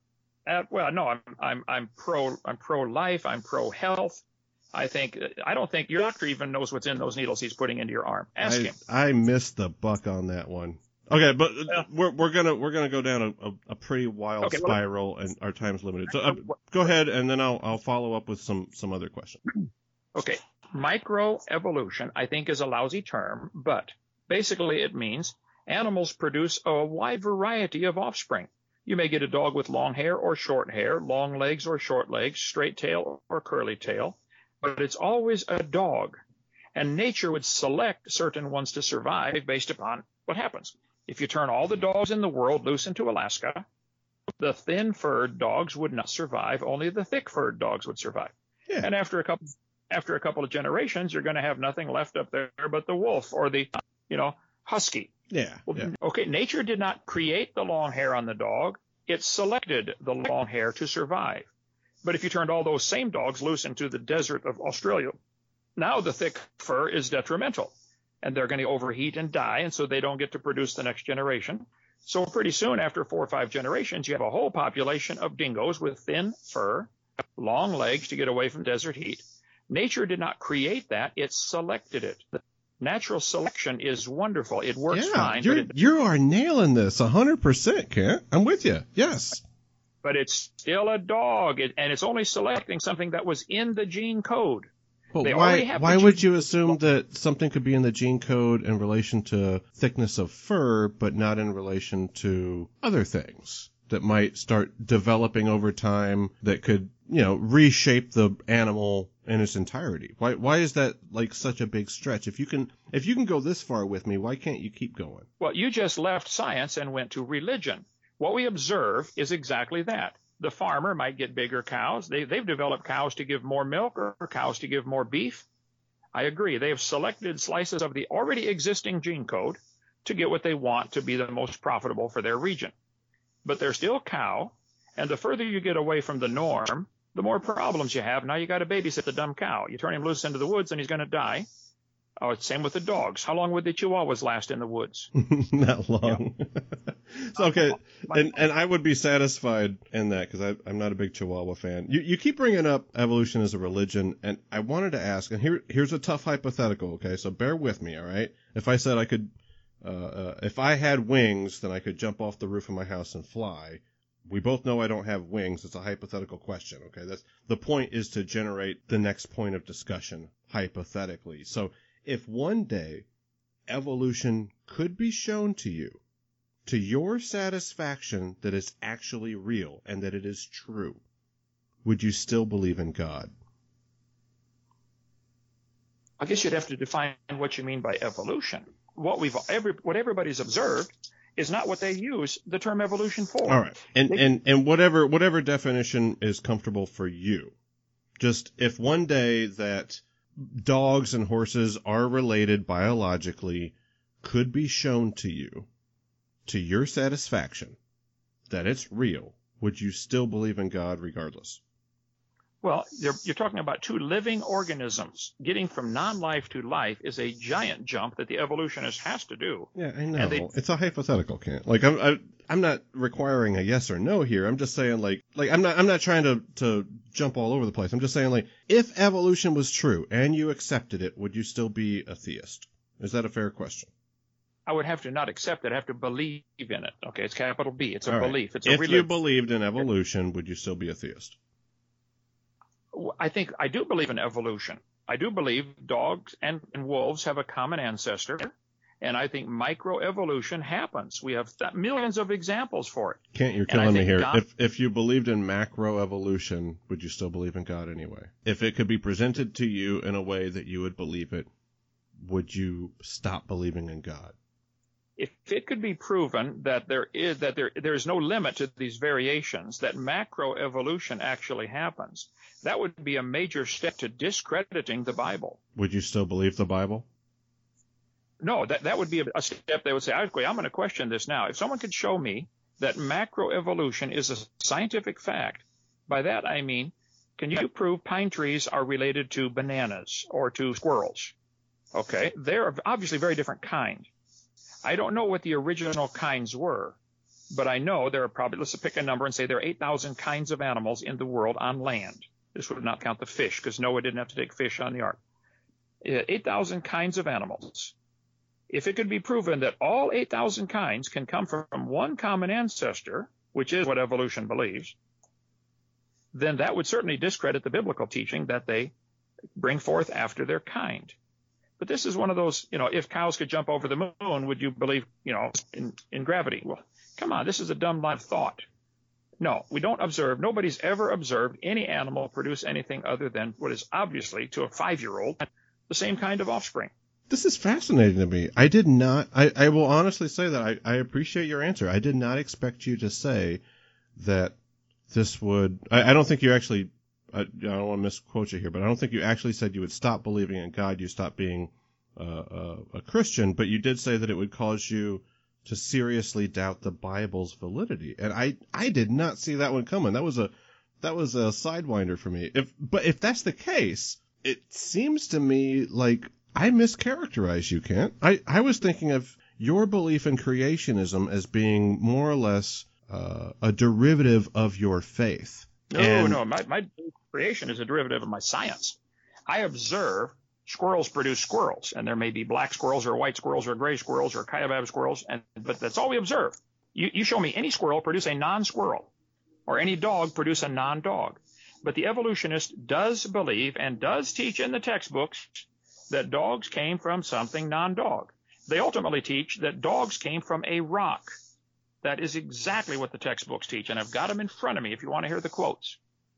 Uh, well, no, I'm I'm I'm pro I'm pro-life. I'm pro-health. I think I don't think your doctor even knows what's in those needles he's putting into your arm. Ask I, him. I missed the buck on that one. Okay, but uh, we're we're gonna we're gonna go down a, a, a pretty wild okay, well, spiral, and our time's limited. So uh, go ahead, and then I'll I'll follow up with some some other questions. Okay, microevolution I think is a lousy term, but basically it means animals produce a wide variety of offspring. You may get a dog with long hair or short hair, long legs or short legs, straight tail or curly tail, but it's always a dog. And nature would select certain ones to survive based upon what happens. If you turn all the dogs in the world loose into Alaska, the thin-furred dogs would not survive. Only the thick-furred dogs would survive. Yeah. And after a couple, after a couple of generations, you're going to have nothing left up there but the wolf or the, you know, husky. Yeah, Well, yeah. Okay, nature did not create the long hair on the dog. It selected the long hair to survive. But if you turned all those same dogs loose into the desert of Australia, now the thick fur is detrimental. And they're going to overheat and die, and so they don't get to produce the next generation. So pretty soon, after four or five generations, you have a whole population of dingoes with thin fur, long legs to get away from desert heat. Nature did not create that. It selected it. Natural selection is wonderful. It works yeah, fine. you're, But, it, you are nailing this one hundred percent, Kent. I'm with you. Yes. but it's still a dog, it, and it's only selecting something that was in the gene code. But They why already have why the would gene- you assume that something could be in the gene code in relation to thickness of fur, but not in relation to other things that might start developing over time that could, you know, reshape the animal in its entirety? Why why is that like such a big stretch? If you can if you can go this far with me, why can't you keep going? Well, you just left science and went to religion. What we observe is exactly that. The farmer might get bigger cows. They, they've developed cows to give more milk or cows to give more beef. I agree. They have selected slices of the already existing gene code to get what they want to be the most profitable for their region. But they're still cow, and the further you get away from the norm, the more problems you have. Now you got to babysit the dumb cow. You turn him loose into the woods, and he's going to die. Oh, it's same with the dogs. How long would the Chihuahuas last in the woods? Not long. So, okay, and and I would be satisfied in that because I'm not a big Chihuahua fan. You you keep bringing up evolution as a religion, and I wanted to ask, and here here's a tough hypothetical. Okay, so bear with me, all right? If I said I could, uh, uh, if I had wings, then I could jump off the roof of my house and fly. We both know I don't have wings. It's a hypothetical question. Okay, that's the point is to generate the next point of discussion hypothetically. So if one day evolution could be shown to you, to your satisfaction that it's actually real and that it is true, would you still believe in God? I guess you'd have to define what you mean by evolution. What we've every, what everybody's observed is not what they use the term evolution for. All right, and They- and and whatever whatever definition is comfortable for you. Just if one day that dogs and horses are related biologically could be shown to you, to your satisfaction, that it's real, would you still believe in God regardless? Well, you're, you're talking about two living organisms. Getting from non-life to life is a giant jump that the evolutionist has to do. Yeah, I know. And they, It's a hypothetical, Kent. Like I'm, I, I'm not requiring a yes or no here. I'm just saying, like, like I'm not, I'm not trying to to jump all over the place. I'm just saying, like, if evolution was true and you accepted it, would you still be a theist? Is that a fair question? I would have to not accept it. I have to believe in it. Okay, it's capital B. It's a All right. belief. It's a if religion. you believed in evolution, would you still be a theist? I think I do believe in evolution. I do believe dogs and, and wolves have a common ancestor, and I think microevolution happens. We have th- millions of examples for it. Kent, you're And I killing me think here. God- If if you believed in macroevolution, would you still believe in God anyway? If it could be presented to you in a way that you would believe it, would you stop believing in God? If it could be proven that there is that there there is no limit to these variations, that macroevolution actually happens, that would be a major step to discrediting the Bible. Would you still believe the Bible? No, that that would be a, a step they would say, okay, I'm going to question this now. If someone could show me that macroevolution is a scientific fact, by that I mean, can you prove pine trees are related to bananas or to squirrels? Okay, they're obviously very different kinds. I don't know what the original kinds were, but I know there are probably, let's pick a number and say there are eight thousand kinds of animals in the world on land. This would not count the fish because Noah didn't have to take fish on the ark. eight thousand kinds of animals. If it could be proven that all eight thousand kinds can come from one common ancestor, which is what evolution believes, then that would certainly discredit the biblical teaching that they bring forth after their kind. But this is one of those, you know, if cows could jump over the moon, would you believe, you know, in, in gravity? Well, come on, this is a dumb line of thought. No, we don't observe. Nobody's ever observed any animal produce anything other than what is obviously, to a five-year-old, the same kind of offspring. This is fascinating to me. I did not, I, I will honestly say that I, I appreciate your answer. I did not expect you to say that this would, I, I don't think you actually, I, I don't want to misquote you here, but I don't think you actually said you would stop believing in God, you stop being uh, uh, a Christian, but you did say that it would cause you to seriously doubt the Bible's validity. And I, I did not see that one coming. That was a, that was a sidewinder for me. If, but if that's the case, it seems to me like I mischaracterized you, Kent. I, I was thinking of your belief in creationism as being more or less uh, a derivative of your faith. No, and, no, my, my creation is a derivative of my science. I observe squirrels produce squirrels, and there may be black squirrels or white squirrels or gray squirrels or kaibab squirrels, and but that's all we observe. You, you show me any squirrel produce a non-squirrel, or any dog produce a non-dog. But the evolutionist does believe and does teach in the textbooks that dogs came from something non-dog. They ultimately teach that dogs came from a rock. That is exactly what the textbooks teach, and I've got them in front of me if you want to hear the quotes.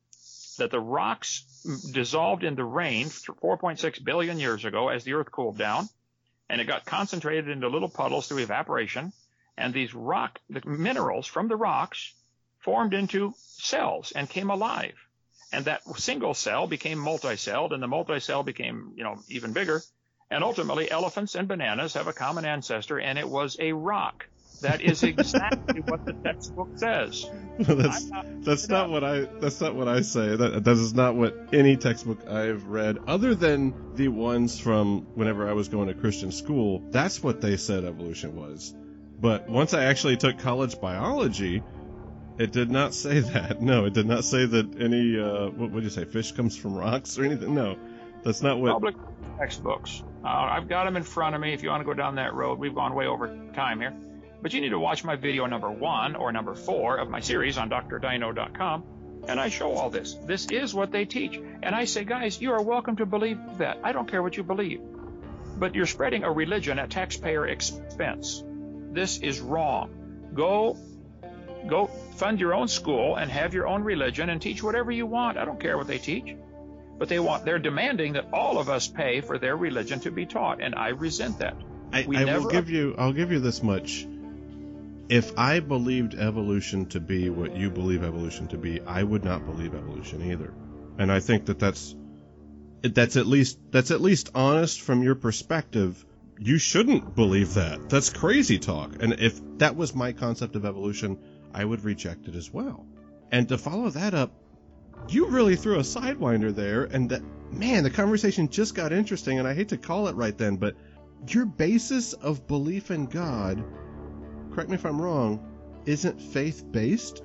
That the rocks dissolved in the rain four point six billion years ago as the earth cooled down, and it got concentrated into little puddles through evaporation, and these rock, the minerals from the rocks formed into cells and came alive. And that single cell became multi-celled, and the multi-cell became, you know, even bigger. And ultimately, elephants and bananas have a common ancestor, and it was a rock. That is exactly what the textbook says. that's not, that's not what I that's not what I say. That that is not what any textbook I've read, other than the ones from whenever I was going to Christian school. That's what they said evolution was. But once I actually took college biology, it did not say that. No, it did not say that any uh, what would you say? Fish comes from rocks or anything? No, that's not what. Public textbooks. Uh, I've got them in front of me. If you want to go down that road, we've gone way over time here. But you need to watch my video number one or number four of my series on D R Dino dot com, and I show all this. This is what they teach. And I say, guys, you are welcome to believe that. I don't care what you believe. But you're spreading a religion at taxpayer expense. This is wrong. Go, go fund your own school and have your own religion and teach whatever you want. I don't care what they teach. But they want, they're demanding that all of us pay for their religion to be taught, and I resent that. I, I never... will give you, I'll give you this much. If I believed evolution to be what you believe evolution to be, I would not believe evolution either. And I think that that's that's at least that's at least honest from your perspective. You shouldn't believe that. That's crazy talk. And if that was my concept of evolution, I would reject it as well. And to follow that up, you really threw a sidewinder there, and that, man, the conversation just got interesting, and I hate to call it right then, but your basis of belief in God, correct me if I'm wrong, isn't faith-based?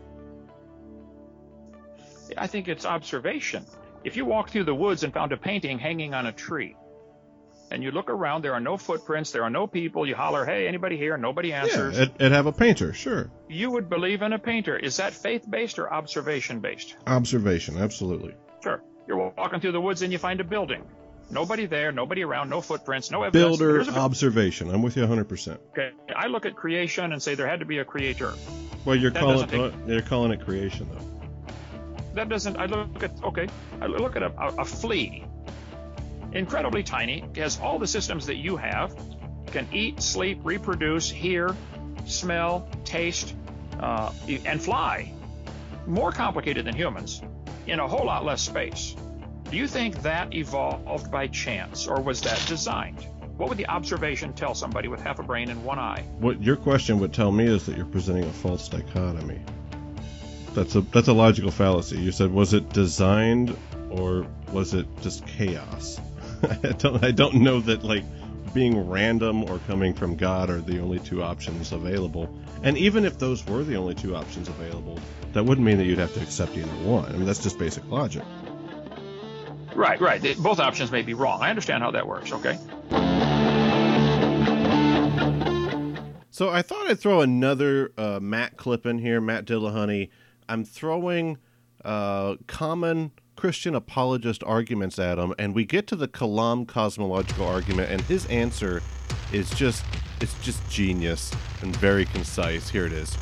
I think it's observation. If you walk through the woods and found a painting hanging on a tree, and you look around, there are no footprints, there are no people, you holler, hey, anybody here? Nobody answers. Yeah, it'd, it'd have a painter, sure. You would believe in a painter. Is that faith-based or observation-based? Observation, absolutely. Sure. You're walking through the woods and you find a building. Nobody there, nobody around, no footprints, no evidence. Builder a... observation. I'm with you one hundred percent. Okay. I look at creation and say there had to be a creator. Well, you're that calling take... uh, you're calling it creation, though. That doesn't. I look at okay. I look at a, a, a flea. Incredibly tiny, has all the systems that you have, can eat, sleep, reproduce, hear, smell, taste, uh, and fly. More complicated than humans, in a whole lot less space. Do you think that evolved by chance, or was that designed? What would the observation tell somebody with half a brain and one eye? What your question would tell me is that you're presenting a false dichotomy. That's a that's a logical fallacy. You said, was it designed or was it just chaos? I don't I don't know that like being random or coming from God are the only two options available. And even if those were the only two options available, that wouldn't mean that you'd have to accept either one. I mean, that's just basic logic. Right, right. Both options may be wrong. I understand how that works, okay? So I thought I'd throw another uh, Matt clip in here, Matt Dillahunty. I'm throwing uh, common Christian apologist arguments at him, and we get to the Kalam cosmological argument, and his answer is just, it's just genius and very concise. Here it is.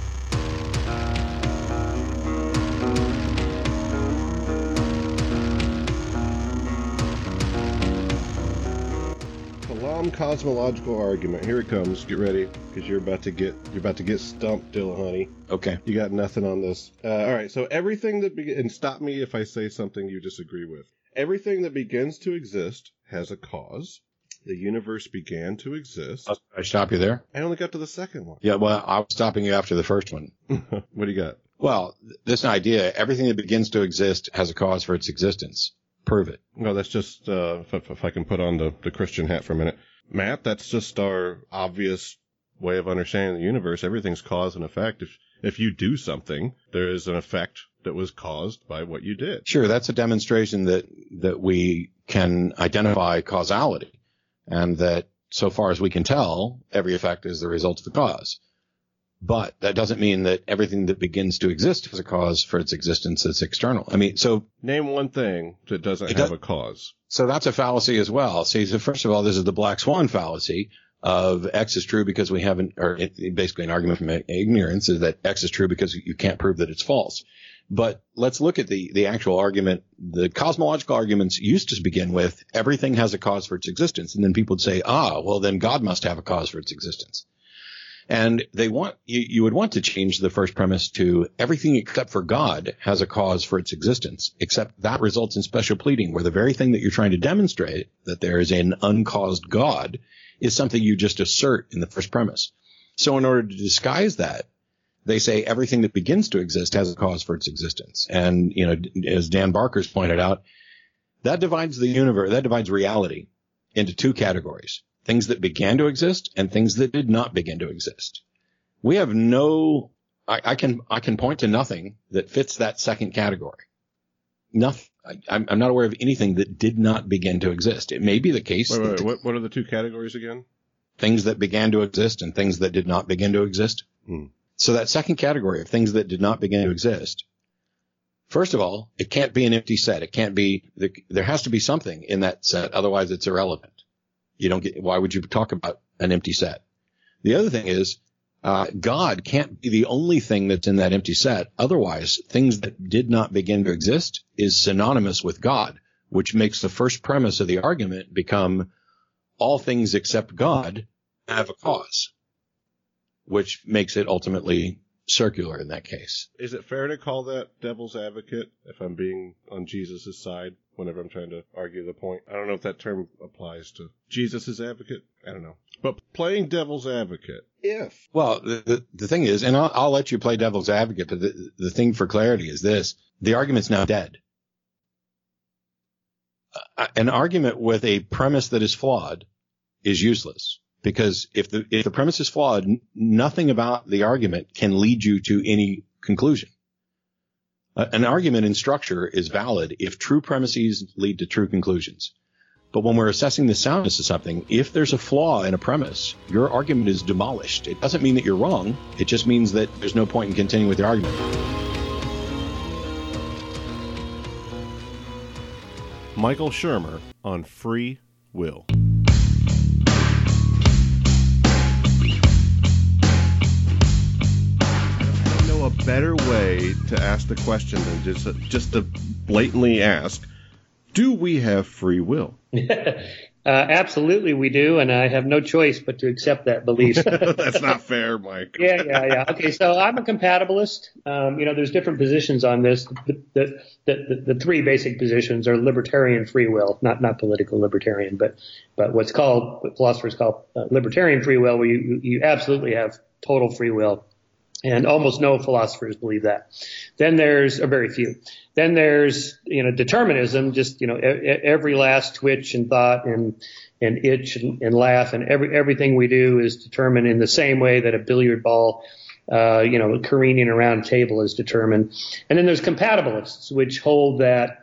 Kalam cosmological argument. Here it comes. Get ready, because you're about to get you're about to get stumped, Dillahunty. Okay. You got nothing on this. Uh, all right. So everything that be- and stop me if I say something you disagree with. Everything that begins to exist has a cause. The universe began to exist. Uh, I stop you there. I only got to the second one. Yeah. Well, I was stopping you after the first one. What do you got? Well, this idea, everything that begins to exist has a cause for its existence. Prove it. No, that's just, uh, if, if I can put on the, the Christian hat for a minute. Matt, that's just our obvious way of understanding the universe. Everything's cause and effect. If, if you do something, there is an effect that was caused by what you did. Sure, that's a demonstration that, that we can identify causality, and that so far as we can tell, every effect is the result of the cause. But that doesn't mean that everything that begins to exist has a cause for its existence that's external. I mean, so... Name one thing that doesn't have does, a cause. So that's a fallacy as well. See, so first of all, this is the black swan fallacy of X is true because we haven't, or it, basically an argument from ignorance is that X is true because you can't prove that it's false. But let's look at the, the actual argument. The cosmological arguments used to begin with everything has a cause for its existence. And then people would say, ah, well, then God must have a cause for its existence. And they want, you, you would want to change the first premise to everything except for God has a cause for its existence, except that results in special pleading, where the very thing that you're trying to demonstrate, that there is an uncaused God, is something you just assert in the first premise. So in order to disguise that, they say everything that begins to exist has a cause for its existence. And, you know, as Dan Barker's pointed out, that divides the universe, that divides reality into two categories. Things that began to exist and things that did not begin to exist. We have no, I, I can, I can point to nothing that fits that second category. Nothing. I, I'm, I'm not aware of anything that did not begin to exist. It may be the case. Wait, wait, wait. The, what, what are the two categories again? Things that began to exist and things that did not begin to exist. Hmm. So that second category of things that did not begin to exist. First of all, it can't be an empty set. It can't be, there has to be something in that set. Otherwise it's irrelevant. You don't get, why would you talk about an empty set? The other thing is, uh, God can't be the only thing that's in that empty set. Otherwise, things that did not begin to exist is synonymous with God, which makes the first premise of the argument become all things except God have a cause, which makes it ultimately circular in that case. Is it fair to call that devil's advocate if I'm being on Jesus' side whenever I'm trying to argue the point? I don't know if that term applies to Jesus' advocate. I don't know. But playing devil's advocate, if... Well, the, the, the thing is, and I'll, I'll let you play devil's advocate, but the, the thing for clarity is this. The argument's now dead. uh, an argument with a premise that is flawed is useless, because if the if the premise is flawed, n- nothing about the argument can lead you to any conclusion. Uh, an argument in structure is valid if true premises lead to true conclusions. But when we're assessing the soundness of something, if there's a flaw in a premise, your argument is demolished. It doesn't mean that you're wrong. It just means that there's no point in continuing with the argument. Michael Shermer on free will. I don't know a better way to ask the question than just just to blatantly ask, do we have free will? uh, absolutely we do, and I have no choice but to accept that belief. That's not fair, Mike. yeah, yeah, yeah. Okay, so I'm a compatibilist. Um, you know, there's different positions on this. The, the, the, the three basic positions are libertarian free will, not not political libertarian, but but what's called, what philosophers call uh, libertarian free will, where you you absolutely have total free will. And almost no philosophers believe that. Then there's, or very few. Then there's, you know, determinism, just, you know, e- every last twitch and thought and, and itch and, and laugh and every, everything we do is determined in the same way that a billiard ball, uh, you know, careening around a table is determined. And then there's compatibilists, which hold that,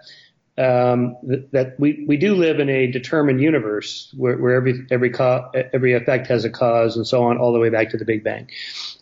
um, th- that we, we do live in a determined universe where, where every, every, co- every effect has a cause and so on, all the way back to the Big Bang.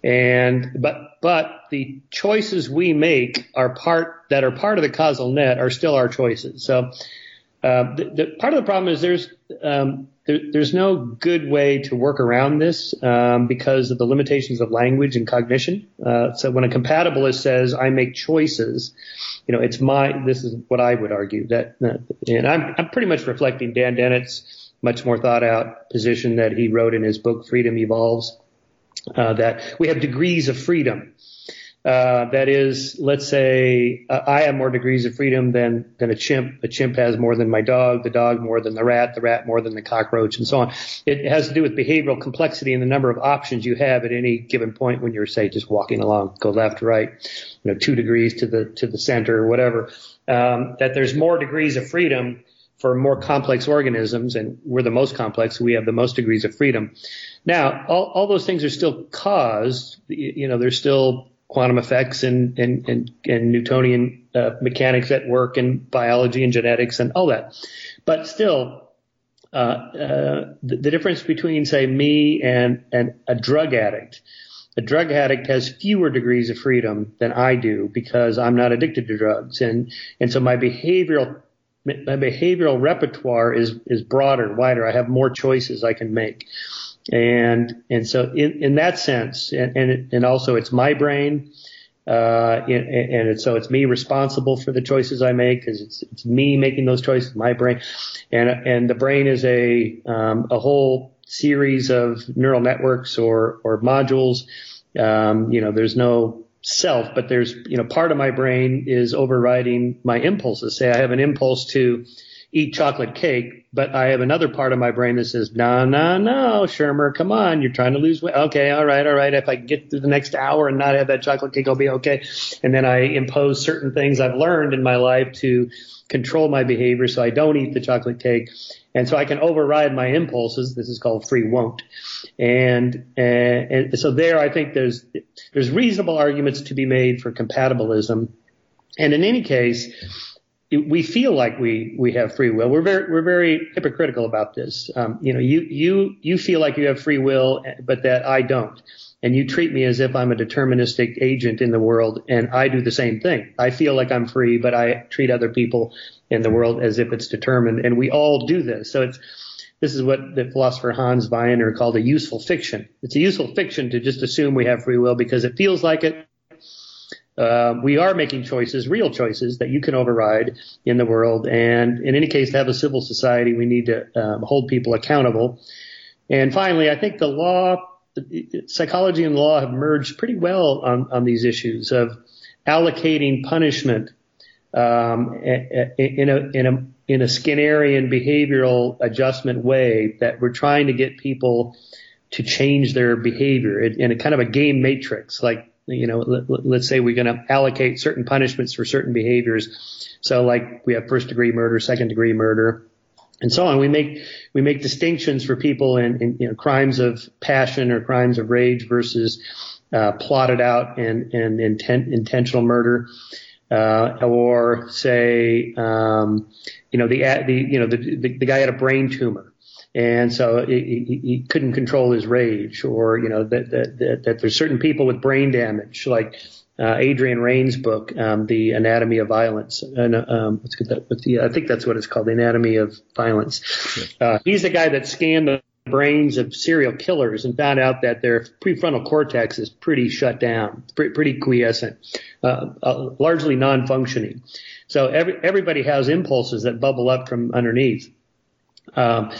And, but, but the choices we make are part, that are part of the causal net are still our choices. So, uh, the, the part of the problem is there's, um, there, there's no good way to work around this, um, because of the limitations of language and cognition. Uh, so when a compatibilist says, I make choices, you know, it's my, this is what I would argue that, uh, and I'm, I'm pretty much reflecting Dan Dennett's much more thought out position that he wrote in his book, Freedom Evolves. Uh, that we have degrees of freedom. Uh, that is, let's say uh, I have more degrees of freedom than, than a chimp. A chimp has more than my dog, the dog more than the rat, the rat more than the cockroach, and so on. It has to do with behavioral complexity and the number of options you have at any given point when you're, say, just walking along, go left, right, you know, two degrees to the, to the center or whatever. Um, that there's more degrees of freedom for more complex organisms, and we're the most complex, so we have the most degrees of freedom. Now, all, all those things are still caused, you know, there's still quantum effects and, and, and, and Newtonian uh, mechanics at work and biology and genetics and all that. But still, uh, uh, the, the difference between, say, me and, and a drug addict, a drug addict has fewer degrees of freedom than I do because I'm not addicted to drugs. And, and so my behavioral My behavioral repertoire is, is broader, wider. I have more choices I can make. And, and so in, in that sense, and, and, and also it's my brain, uh, and, and it's, so it's me responsible for the choices I make because it's, it's me making those choices, my brain. And, and the brain is a, um, a whole series of neural networks or, or modules. Um, you know, there's no self, but there's, you know, part of my brain is overriding my impulses. Say I have an impulse to eat chocolate cake, but I have another part of my brain that says, no, no, no, Shermer, come on, you're trying to lose weight. Okay, all right, all right. If I get through the next hour and not have that chocolate cake, I'll be okay. And then I impose certain things I've learned in my life to control my behavior so I don't eat the chocolate cake. And so I can override my impulses. This is called free won't. And, and, and so there I think there's, there's reasonable arguments to be made for compatibilism. And in any case, we feel like we, we have free will. We're very, we're very hypocritical about this. Um, you know, you, you, you feel like you have free will, but that I don't. And you treat me as if I'm a deterministic agent in the world, and I do the same thing. I feel like I'm free, but I treat other people in the world as if it's determined, and we all do this. So it's, this is what the philosopher Hans Weiner called a useful fiction. It's a useful fiction to just assume we have free will because it feels like it. Uh, we are making choices, real choices that you can override in the world. And in any case, to have a civil society, we need to um, hold people accountable. And finally, I think the law, psychology and law have merged pretty well on, on these issues of allocating punishment um, in a in a in a Skinnerian behavioral adjustment way that we're trying to get people to change their behavior in a kind of a game matrix, like You know, let, let's say we're going to allocate certain punishments for certain behaviors. So like we have first degree murder, second degree murder, and so on. We make we make distinctions for people in, in you know, crimes of passion or crimes of rage versus uh, plotted out and, and intent, intentional murder, uh, or say um, you know the the you know the, the the guy had a brain tumor, and so he, he, he couldn't control his rage, or you know that that, that that there's certain people with brain damage, like Uh, Adrian Rain's book, um, The Anatomy of Violence. And, um, let's get that. What's the, I think that's what it's called, The Anatomy of Violence. Uh, he's the guy that scanned the brains of serial killers and found out that their prefrontal cortex is pretty shut down, pretty, pretty quiescent, uh, uh, largely non-functioning. So every, everybody has impulses that bubble up from underneath. Um,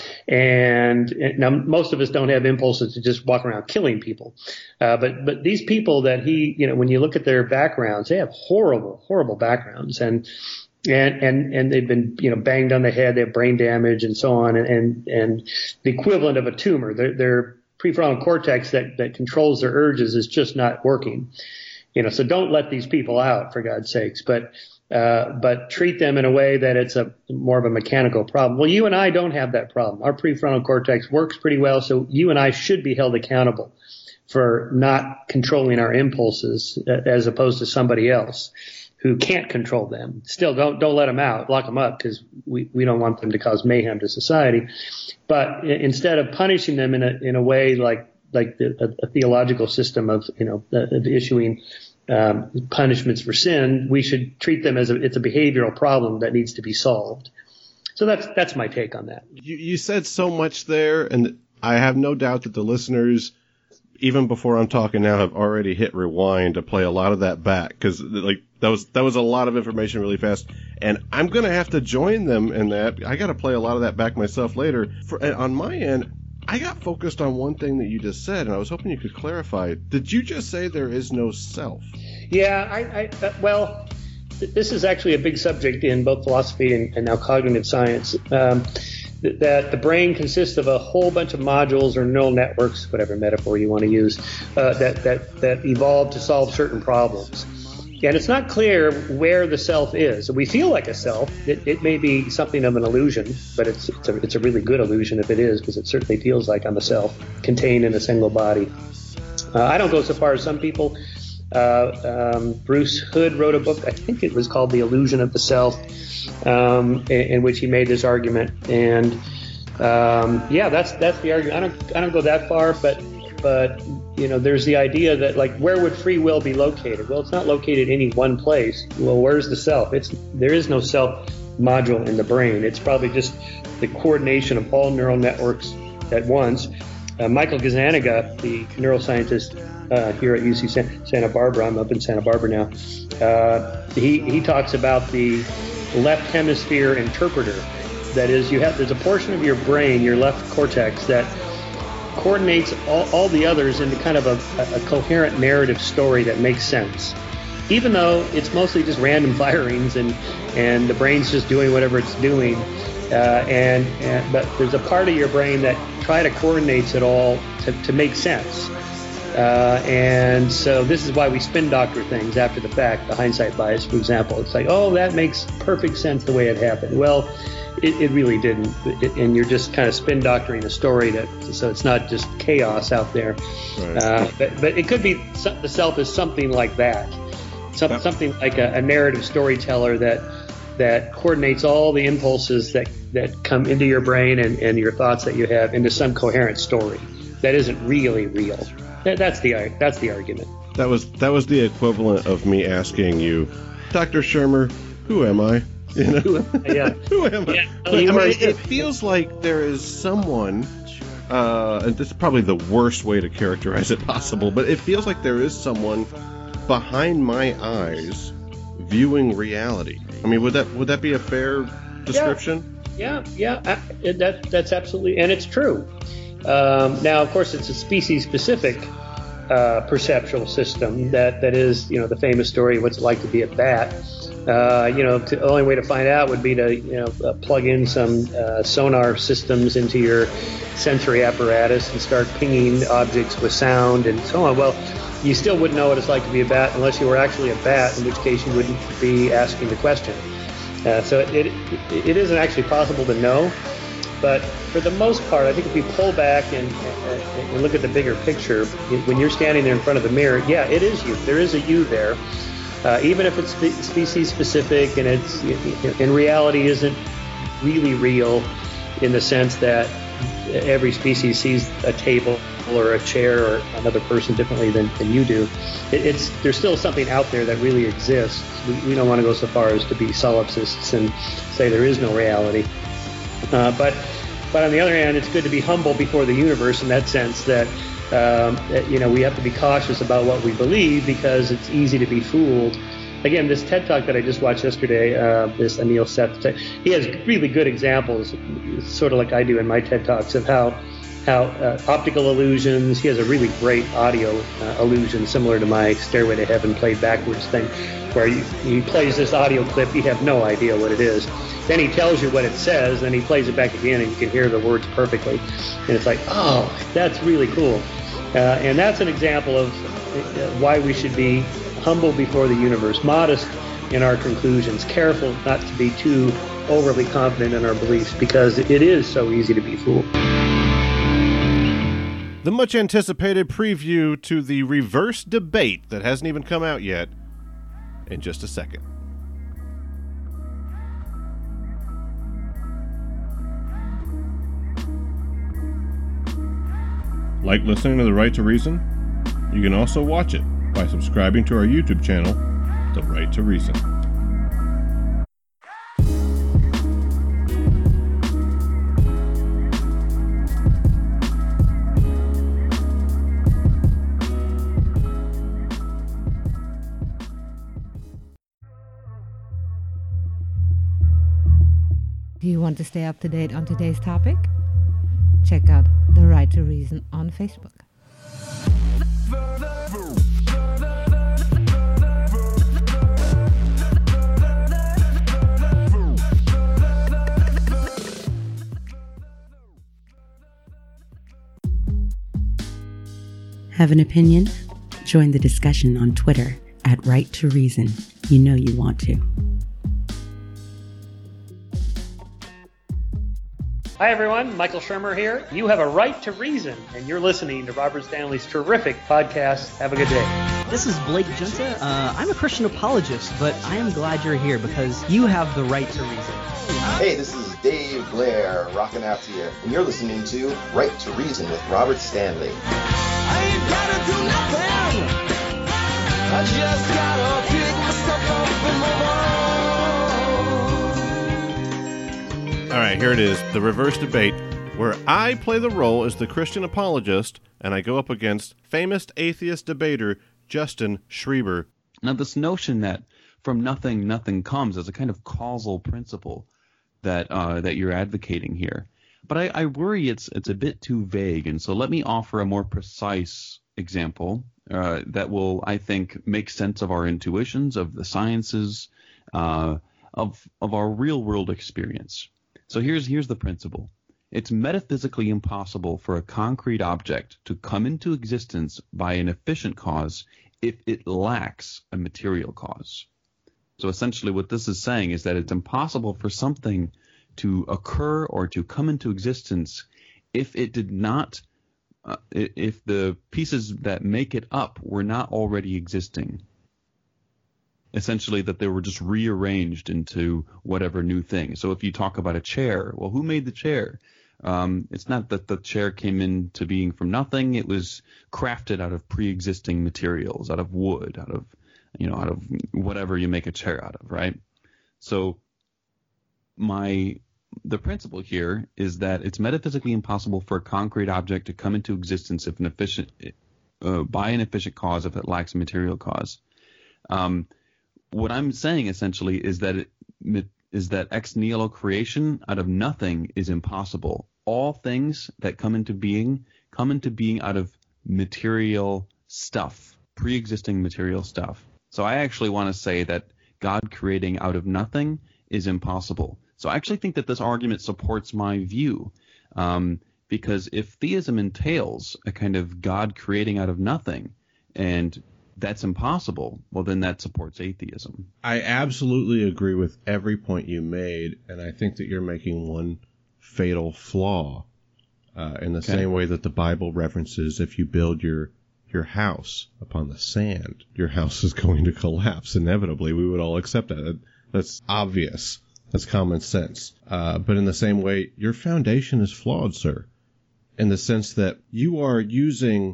and, and now most of us don't have impulses to just walk around killing people. Uh, but, but these people that he, you know, when you look at their backgrounds, they have horrible, horrible backgrounds, and, and, and, and they've been, you know, banged on the head, they have brain damage and so on. And, and, and the equivalent of a tumor, their, their prefrontal cortex that, that controls their urges is just not working. You know, so don't let these people out, for God's sakes. But, Uh, but treat them in a way that it's a more of a mechanical problem. Well, you and I don't have that problem. Our prefrontal cortex works pretty well, so you and I should be held accountable for not controlling our impulses, as opposed to somebody else who can't control them. Still, don't don't let them out, lock them up, because we we don't want them to cause mayhem to society. But instead of punishing them in a in a way like like the, a, a theological system of you know of issuing Um, punishments for sin, we should treat them as a, it's a behavioral problem that needs to be solved. So that's that's my take on that. You, you said so much there, and I have no doubt that the listeners, even before I'm talking now, have already hit rewind to play a lot of that back, because like that was that was a lot of information really fast, and I'm gonna have to join them in that. I got to play a lot of that back myself later. For, on my end, I got focused on one thing that you just said, and I was hoping you could clarify. Did you just say there is no self? Yeah, I, I uh, well, th- this is actually a big subject in both philosophy and, and now cognitive science. Um, th- that the brain consists of a whole bunch of modules or neural networks, whatever metaphor you want to use, uh, that that that evolved to solve certain problems. And it's not clear where the self is. We feel like a self. It, it may be something of an illusion, but it's it's a, it's a really good illusion if it is, because it certainly feels like I'm a self contained in a single body. Uh, I don't go so far as some people. Uh, um, Bruce Hood wrote a book, I think it was called The Illusion of the Self, um, in, in which he made this argument. And um, yeah, that's that's the argument. I don't I don't go that far, but but you know, there's the idea that, like, where would free will be located? Well, it's not located any one place. Well, where's the self? It's there is no self module in the brain. It's probably just the coordination of all neural networks at once. Uh, Michael Gazzaniga, the neuroscientist uh, here at U C Santa Barbara, I'm up in Santa Barbara now, uh, he, he talks about the left hemisphere interpreter. That is, you have there's a portion of your brain, your left cortex, that coordinates all, all the others into kind of a, a coherent narrative story that makes sense. Even though it's mostly just random firings and, and the brain's just doing whatever it's doing. Uh, and, and but there's a part of your brain that try to coordinates it all to, to make sense. Uh, and so this is why we spin doctor things after the fact, the hindsight bias, for example. It's like, oh, that makes perfect sense the way it happened. Well, it, it really didn't. It, and you're just kind of spin doctoring a story that, so it's not just chaos out there. Right. Uh, but, but it could be the self is something like that. Some, yep. Something like a, a narrative storyteller that that coordinates all the impulses that, that come into your brain and, and your thoughts that you have into some coherent story that isn't really real. That, that's the that's the argument. That was that was the equivalent of me asking you, Doctor Shermer, who am I? You know? Who, yeah. Who am I? Yeah. But, I mean, it, it feels like there is someone, uh, and this is probably the worst way to characterize it possible, but it feels like there is someone behind my eyes viewing reality. I mean, would that would that be a fair description? Yeah, yeah, yeah. I, that that's absolutely, and it's true. Um, now, of course, it's a species-specific uh, perceptual system. That that is, you know, the famous story, "What's it like to be a bat?" Uh, you know, the only way to find out would be to, you know, uh, plug in some uh, sonar systems into your sensory apparatus and start pinging objects with sound and so on. Well, you still wouldn't know what it's like to be a bat unless you were actually a bat, in which case you wouldn't be asking the question. Uh, so it, it it isn't actually possible to know, but for the most part, I think if we pull back and, and, and look at the bigger picture, when you're standing there in front of the mirror, yeah, it is you. There is a you there, uh, even if it's spe- species specific and it's in reality isn't really real, in the sense that every species sees a table or a chair or another person differently than, than you do. It, it's there's still something out there that really exists. We, we don't want to go so far as to be solipsists and say there is no reality. Uh, but but on the other hand, it's good to be humble before the universe in that sense that um, that, you know, we have to be cautious about what we believe because it's easy to be fooled. Again, this TED Talk that I just watched yesterday, uh, this Anil Seth, he has really good examples, sort of like I do in my TED Talks, of how how uh, optical illusions. He has a really great audio uh, illusion similar to my Stairway to Heaven played backwards thing, where you, he plays this audio clip, you have no idea what it is. Then he tells you what it says, then he plays it back again, and you can hear the words perfectly. And it's like, oh, that's really cool. Uh, and that's an example of uh, why we should be humble before the universe, modest in our conclusions, careful not to be too overly confident in our beliefs, because it is so easy to be fooled. The much anticipated preview to the reverse debate that hasn't even come out yet in just a second. Like listening to The Right to Reason? You can also watch it by subscribing to our YouTube channel, The Right to Reason. Do you want to stay up to date on today's topic? Check out The Right to Reason on Facebook. Have an opinion? Join the discussion on Twitter at Right to Reason. You know you want to. Hi everyone, Michael Shermer here. You have a right to reason, and you're listening to Robert Stanley's terrific podcast. Have a good day. This is Blake Junta. Uh, I'm a Christian apologist, but I am glad you're here because you have the right to reason. Hey, this is Dave Blair, rocking out to you, and you're listening to Right to Reason with Robert Stanley. I ain't gotta do nothing. I just gotta pick myself up and move on. All right, here it is, the reverse debate, where I play the role as the Christian apologist, and I go up against famous atheist debater Justin Schreiber. Now, this notion that from nothing, nothing comes is a kind of causal principle that uh, that you're advocating here. But I, I worry it's it's a bit too vague, and so let me offer a more precise example uh, that will, I think, make sense of our intuitions, of the sciences, uh, of of our real-world experience. So here's here's the principle. It's metaphysically impossible for a concrete object to come into existence by an efficient cause if it lacks a material cause. So essentially what this is saying is that it's impossible for something to occur or to come into existence if it did not, uh, if the pieces that make it up were not already existing. Essentially that they were just rearranged into whatever new thing. So if you talk about a chair, well, who made the chair? Um, it's not that the chair came into being from nothing. It was crafted out of pre-existing materials, out of wood, out of, you know, out of whatever you make a chair out of, right? So my the principle here is that it's metaphysically impossible for a concrete object to come into existence if an efficient uh, by an efficient cause if it lacks a material cause. Um, what I'm saying essentially is that it is that ex nihilo creation out of nothing is impossible. All things that come into being come into being out of material stuff, pre-existing material stuff. So I actually want to say that God creating out of nothing is impossible. So I actually think that this argument supports my view, um, because if theism entails a kind of God creating out of nothing, and that's impossible, well, then that supports atheism. I absolutely agree with every point you made, and I think that you're making one fatal flaw uh, in the Okay. same way that the Bible references if you build your your house upon the sand, your house is going to collapse inevitably. We would all accept that. That's obvious. That's common sense. Uh, but in the same way, your foundation is flawed, sir, in the sense that you are using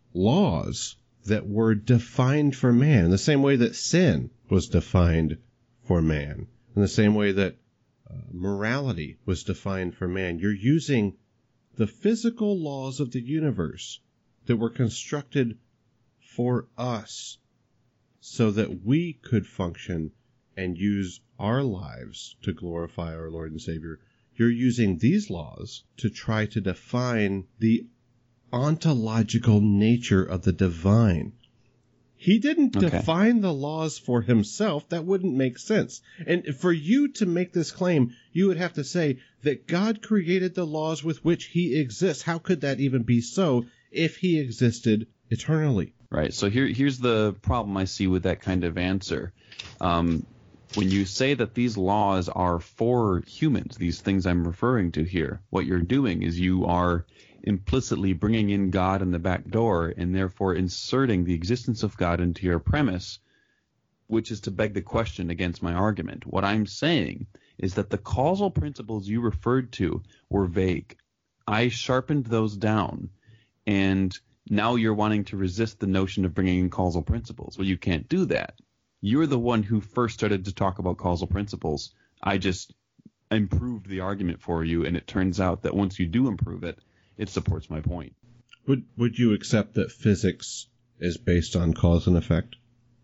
laws that were defined for man, in the same way that sin was defined for man, in the same way that uh, morality was defined for man. You're using the physical laws of the universe that were constructed for us so that we could function and use our lives to glorify our Lord and Savior. You're using these laws to try to define the ontological nature of the divine. He didn't Okay. define the laws for himself. That wouldn't make sense. And for you to make this claim, you would have to say that God created the laws with which he exists. How could that even be so if he existed eternally? Right. So here, here's the problem I see with that kind of answer. Um, when you say that these laws are for humans, these things I'm referring to here, what you're doing is you are implicitly bringing in God in the back door and therefore inserting the existence of God into your premise, which is to beg the question against my argument. What I'm saying is that the causal principles you referred to were vague. I sharpened those down, and now you're wanting to resist the notion of bringing in causal principles. Well, you can't do that. You're the one who first started to talk about causal principles. I just improved the argument for you, and it turns out that once you do improve it, it supports my point. Would would you accept that physics is based on cause and effect?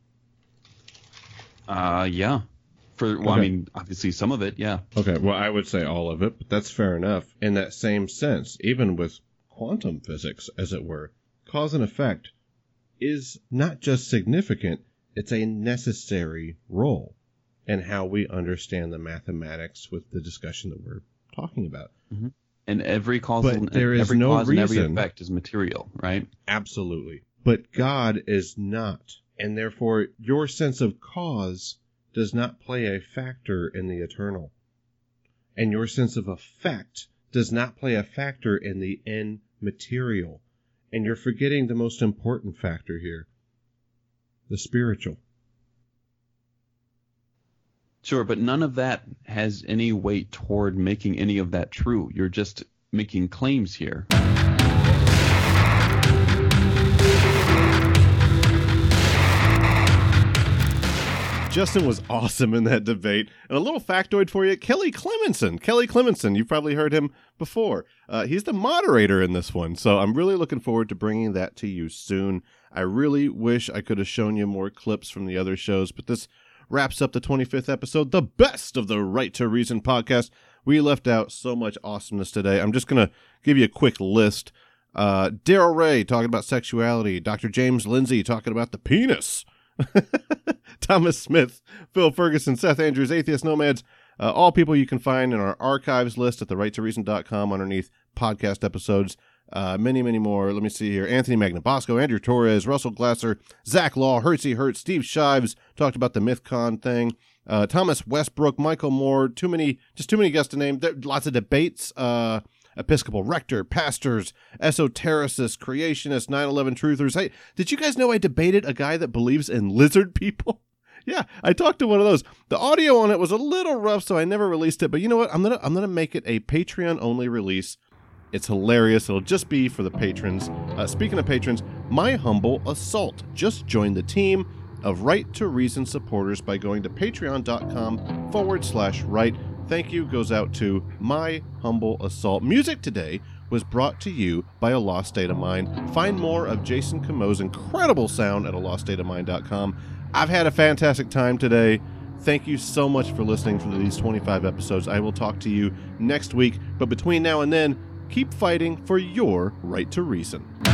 Uh, yeah. For well, Okay. I mean, obviously some of it, yeah. Okay, well, I would say all of it, but that's fair enough. In that same sense, even with quantum physics, as it were, cause and effect is not just significant, it's a necessary role in how we understand the mathematics with the discussion that we're talking about. Mm-hmm. And every causal, But there is every no cause and every reason- effect is material, right? Absolutely. But God is not, and therefore your sense of cause does not play a factor in the eternal. And your sense of effect does not play a factor in the immaterial. And you're forgetting the most important factor here, the spiritual. Sure, but none of that has any weight toward making any of that true. You're just making claims here. Justin was awesome in that debate. And a little factoid for you, Kelly Clemenson. Kelly Clemenson, you've probably heard him before. Uh, he's the moderator in this one, so I'm really looking forward to bringing that to you soon. I really wish I could have shown you more clips from the other shows, but this wraps up the twenty-fifth episode, the best of the Right to Reason podcast. We left out so much awesomeness today. I'm just going to give you a quick list. Uh, Daryl Ray talking about sexuality. Doctor James Lindsay talking about the penis. Thomas Smith, Phil Ferguson, Seth Andrews, Atheist Nomads, uh, all people you can find in our archives list at the right to reason dot com underneath podcast episodes. Uh, many, many more. Let me see here. Anthony Magnabosco, Andrew Torres, Russell Glasser, Zach Law, Hertzy Hertz, Steve Shives talked about the MythCon thing. Uh, Thomas Westbrook, Michael Moore, too many, just too many guests to name. There, lots of debates. Uh, Episcopal rector, pastors, esotericists, creationists, nine eleven truthers. Hey, did you guys know I debated a guy that believes in lizard people? Yeah, I talked to one of those. The audio on it was a little rough, so I never released it. But you know what? I'm gonna I'm gonna make it a Patreon only release. It's hilarious. It'll just be for the patrons. Uh, speaking of patrons, My Humble Assault just joined the team of Right to Reason supporters by going to patreon.com forward slash right. Thank you goes out to My Humble Assault. Music today was brought to you by A Lost State of Mind. Find more of Jason Cameau's incredible sound at a lost state of mind dot com. I've had a fantastic time today. Thank you so much for listening for these twenty-five episodes. I will talk to you next week. But between now and then, keep fighting for your right to reason.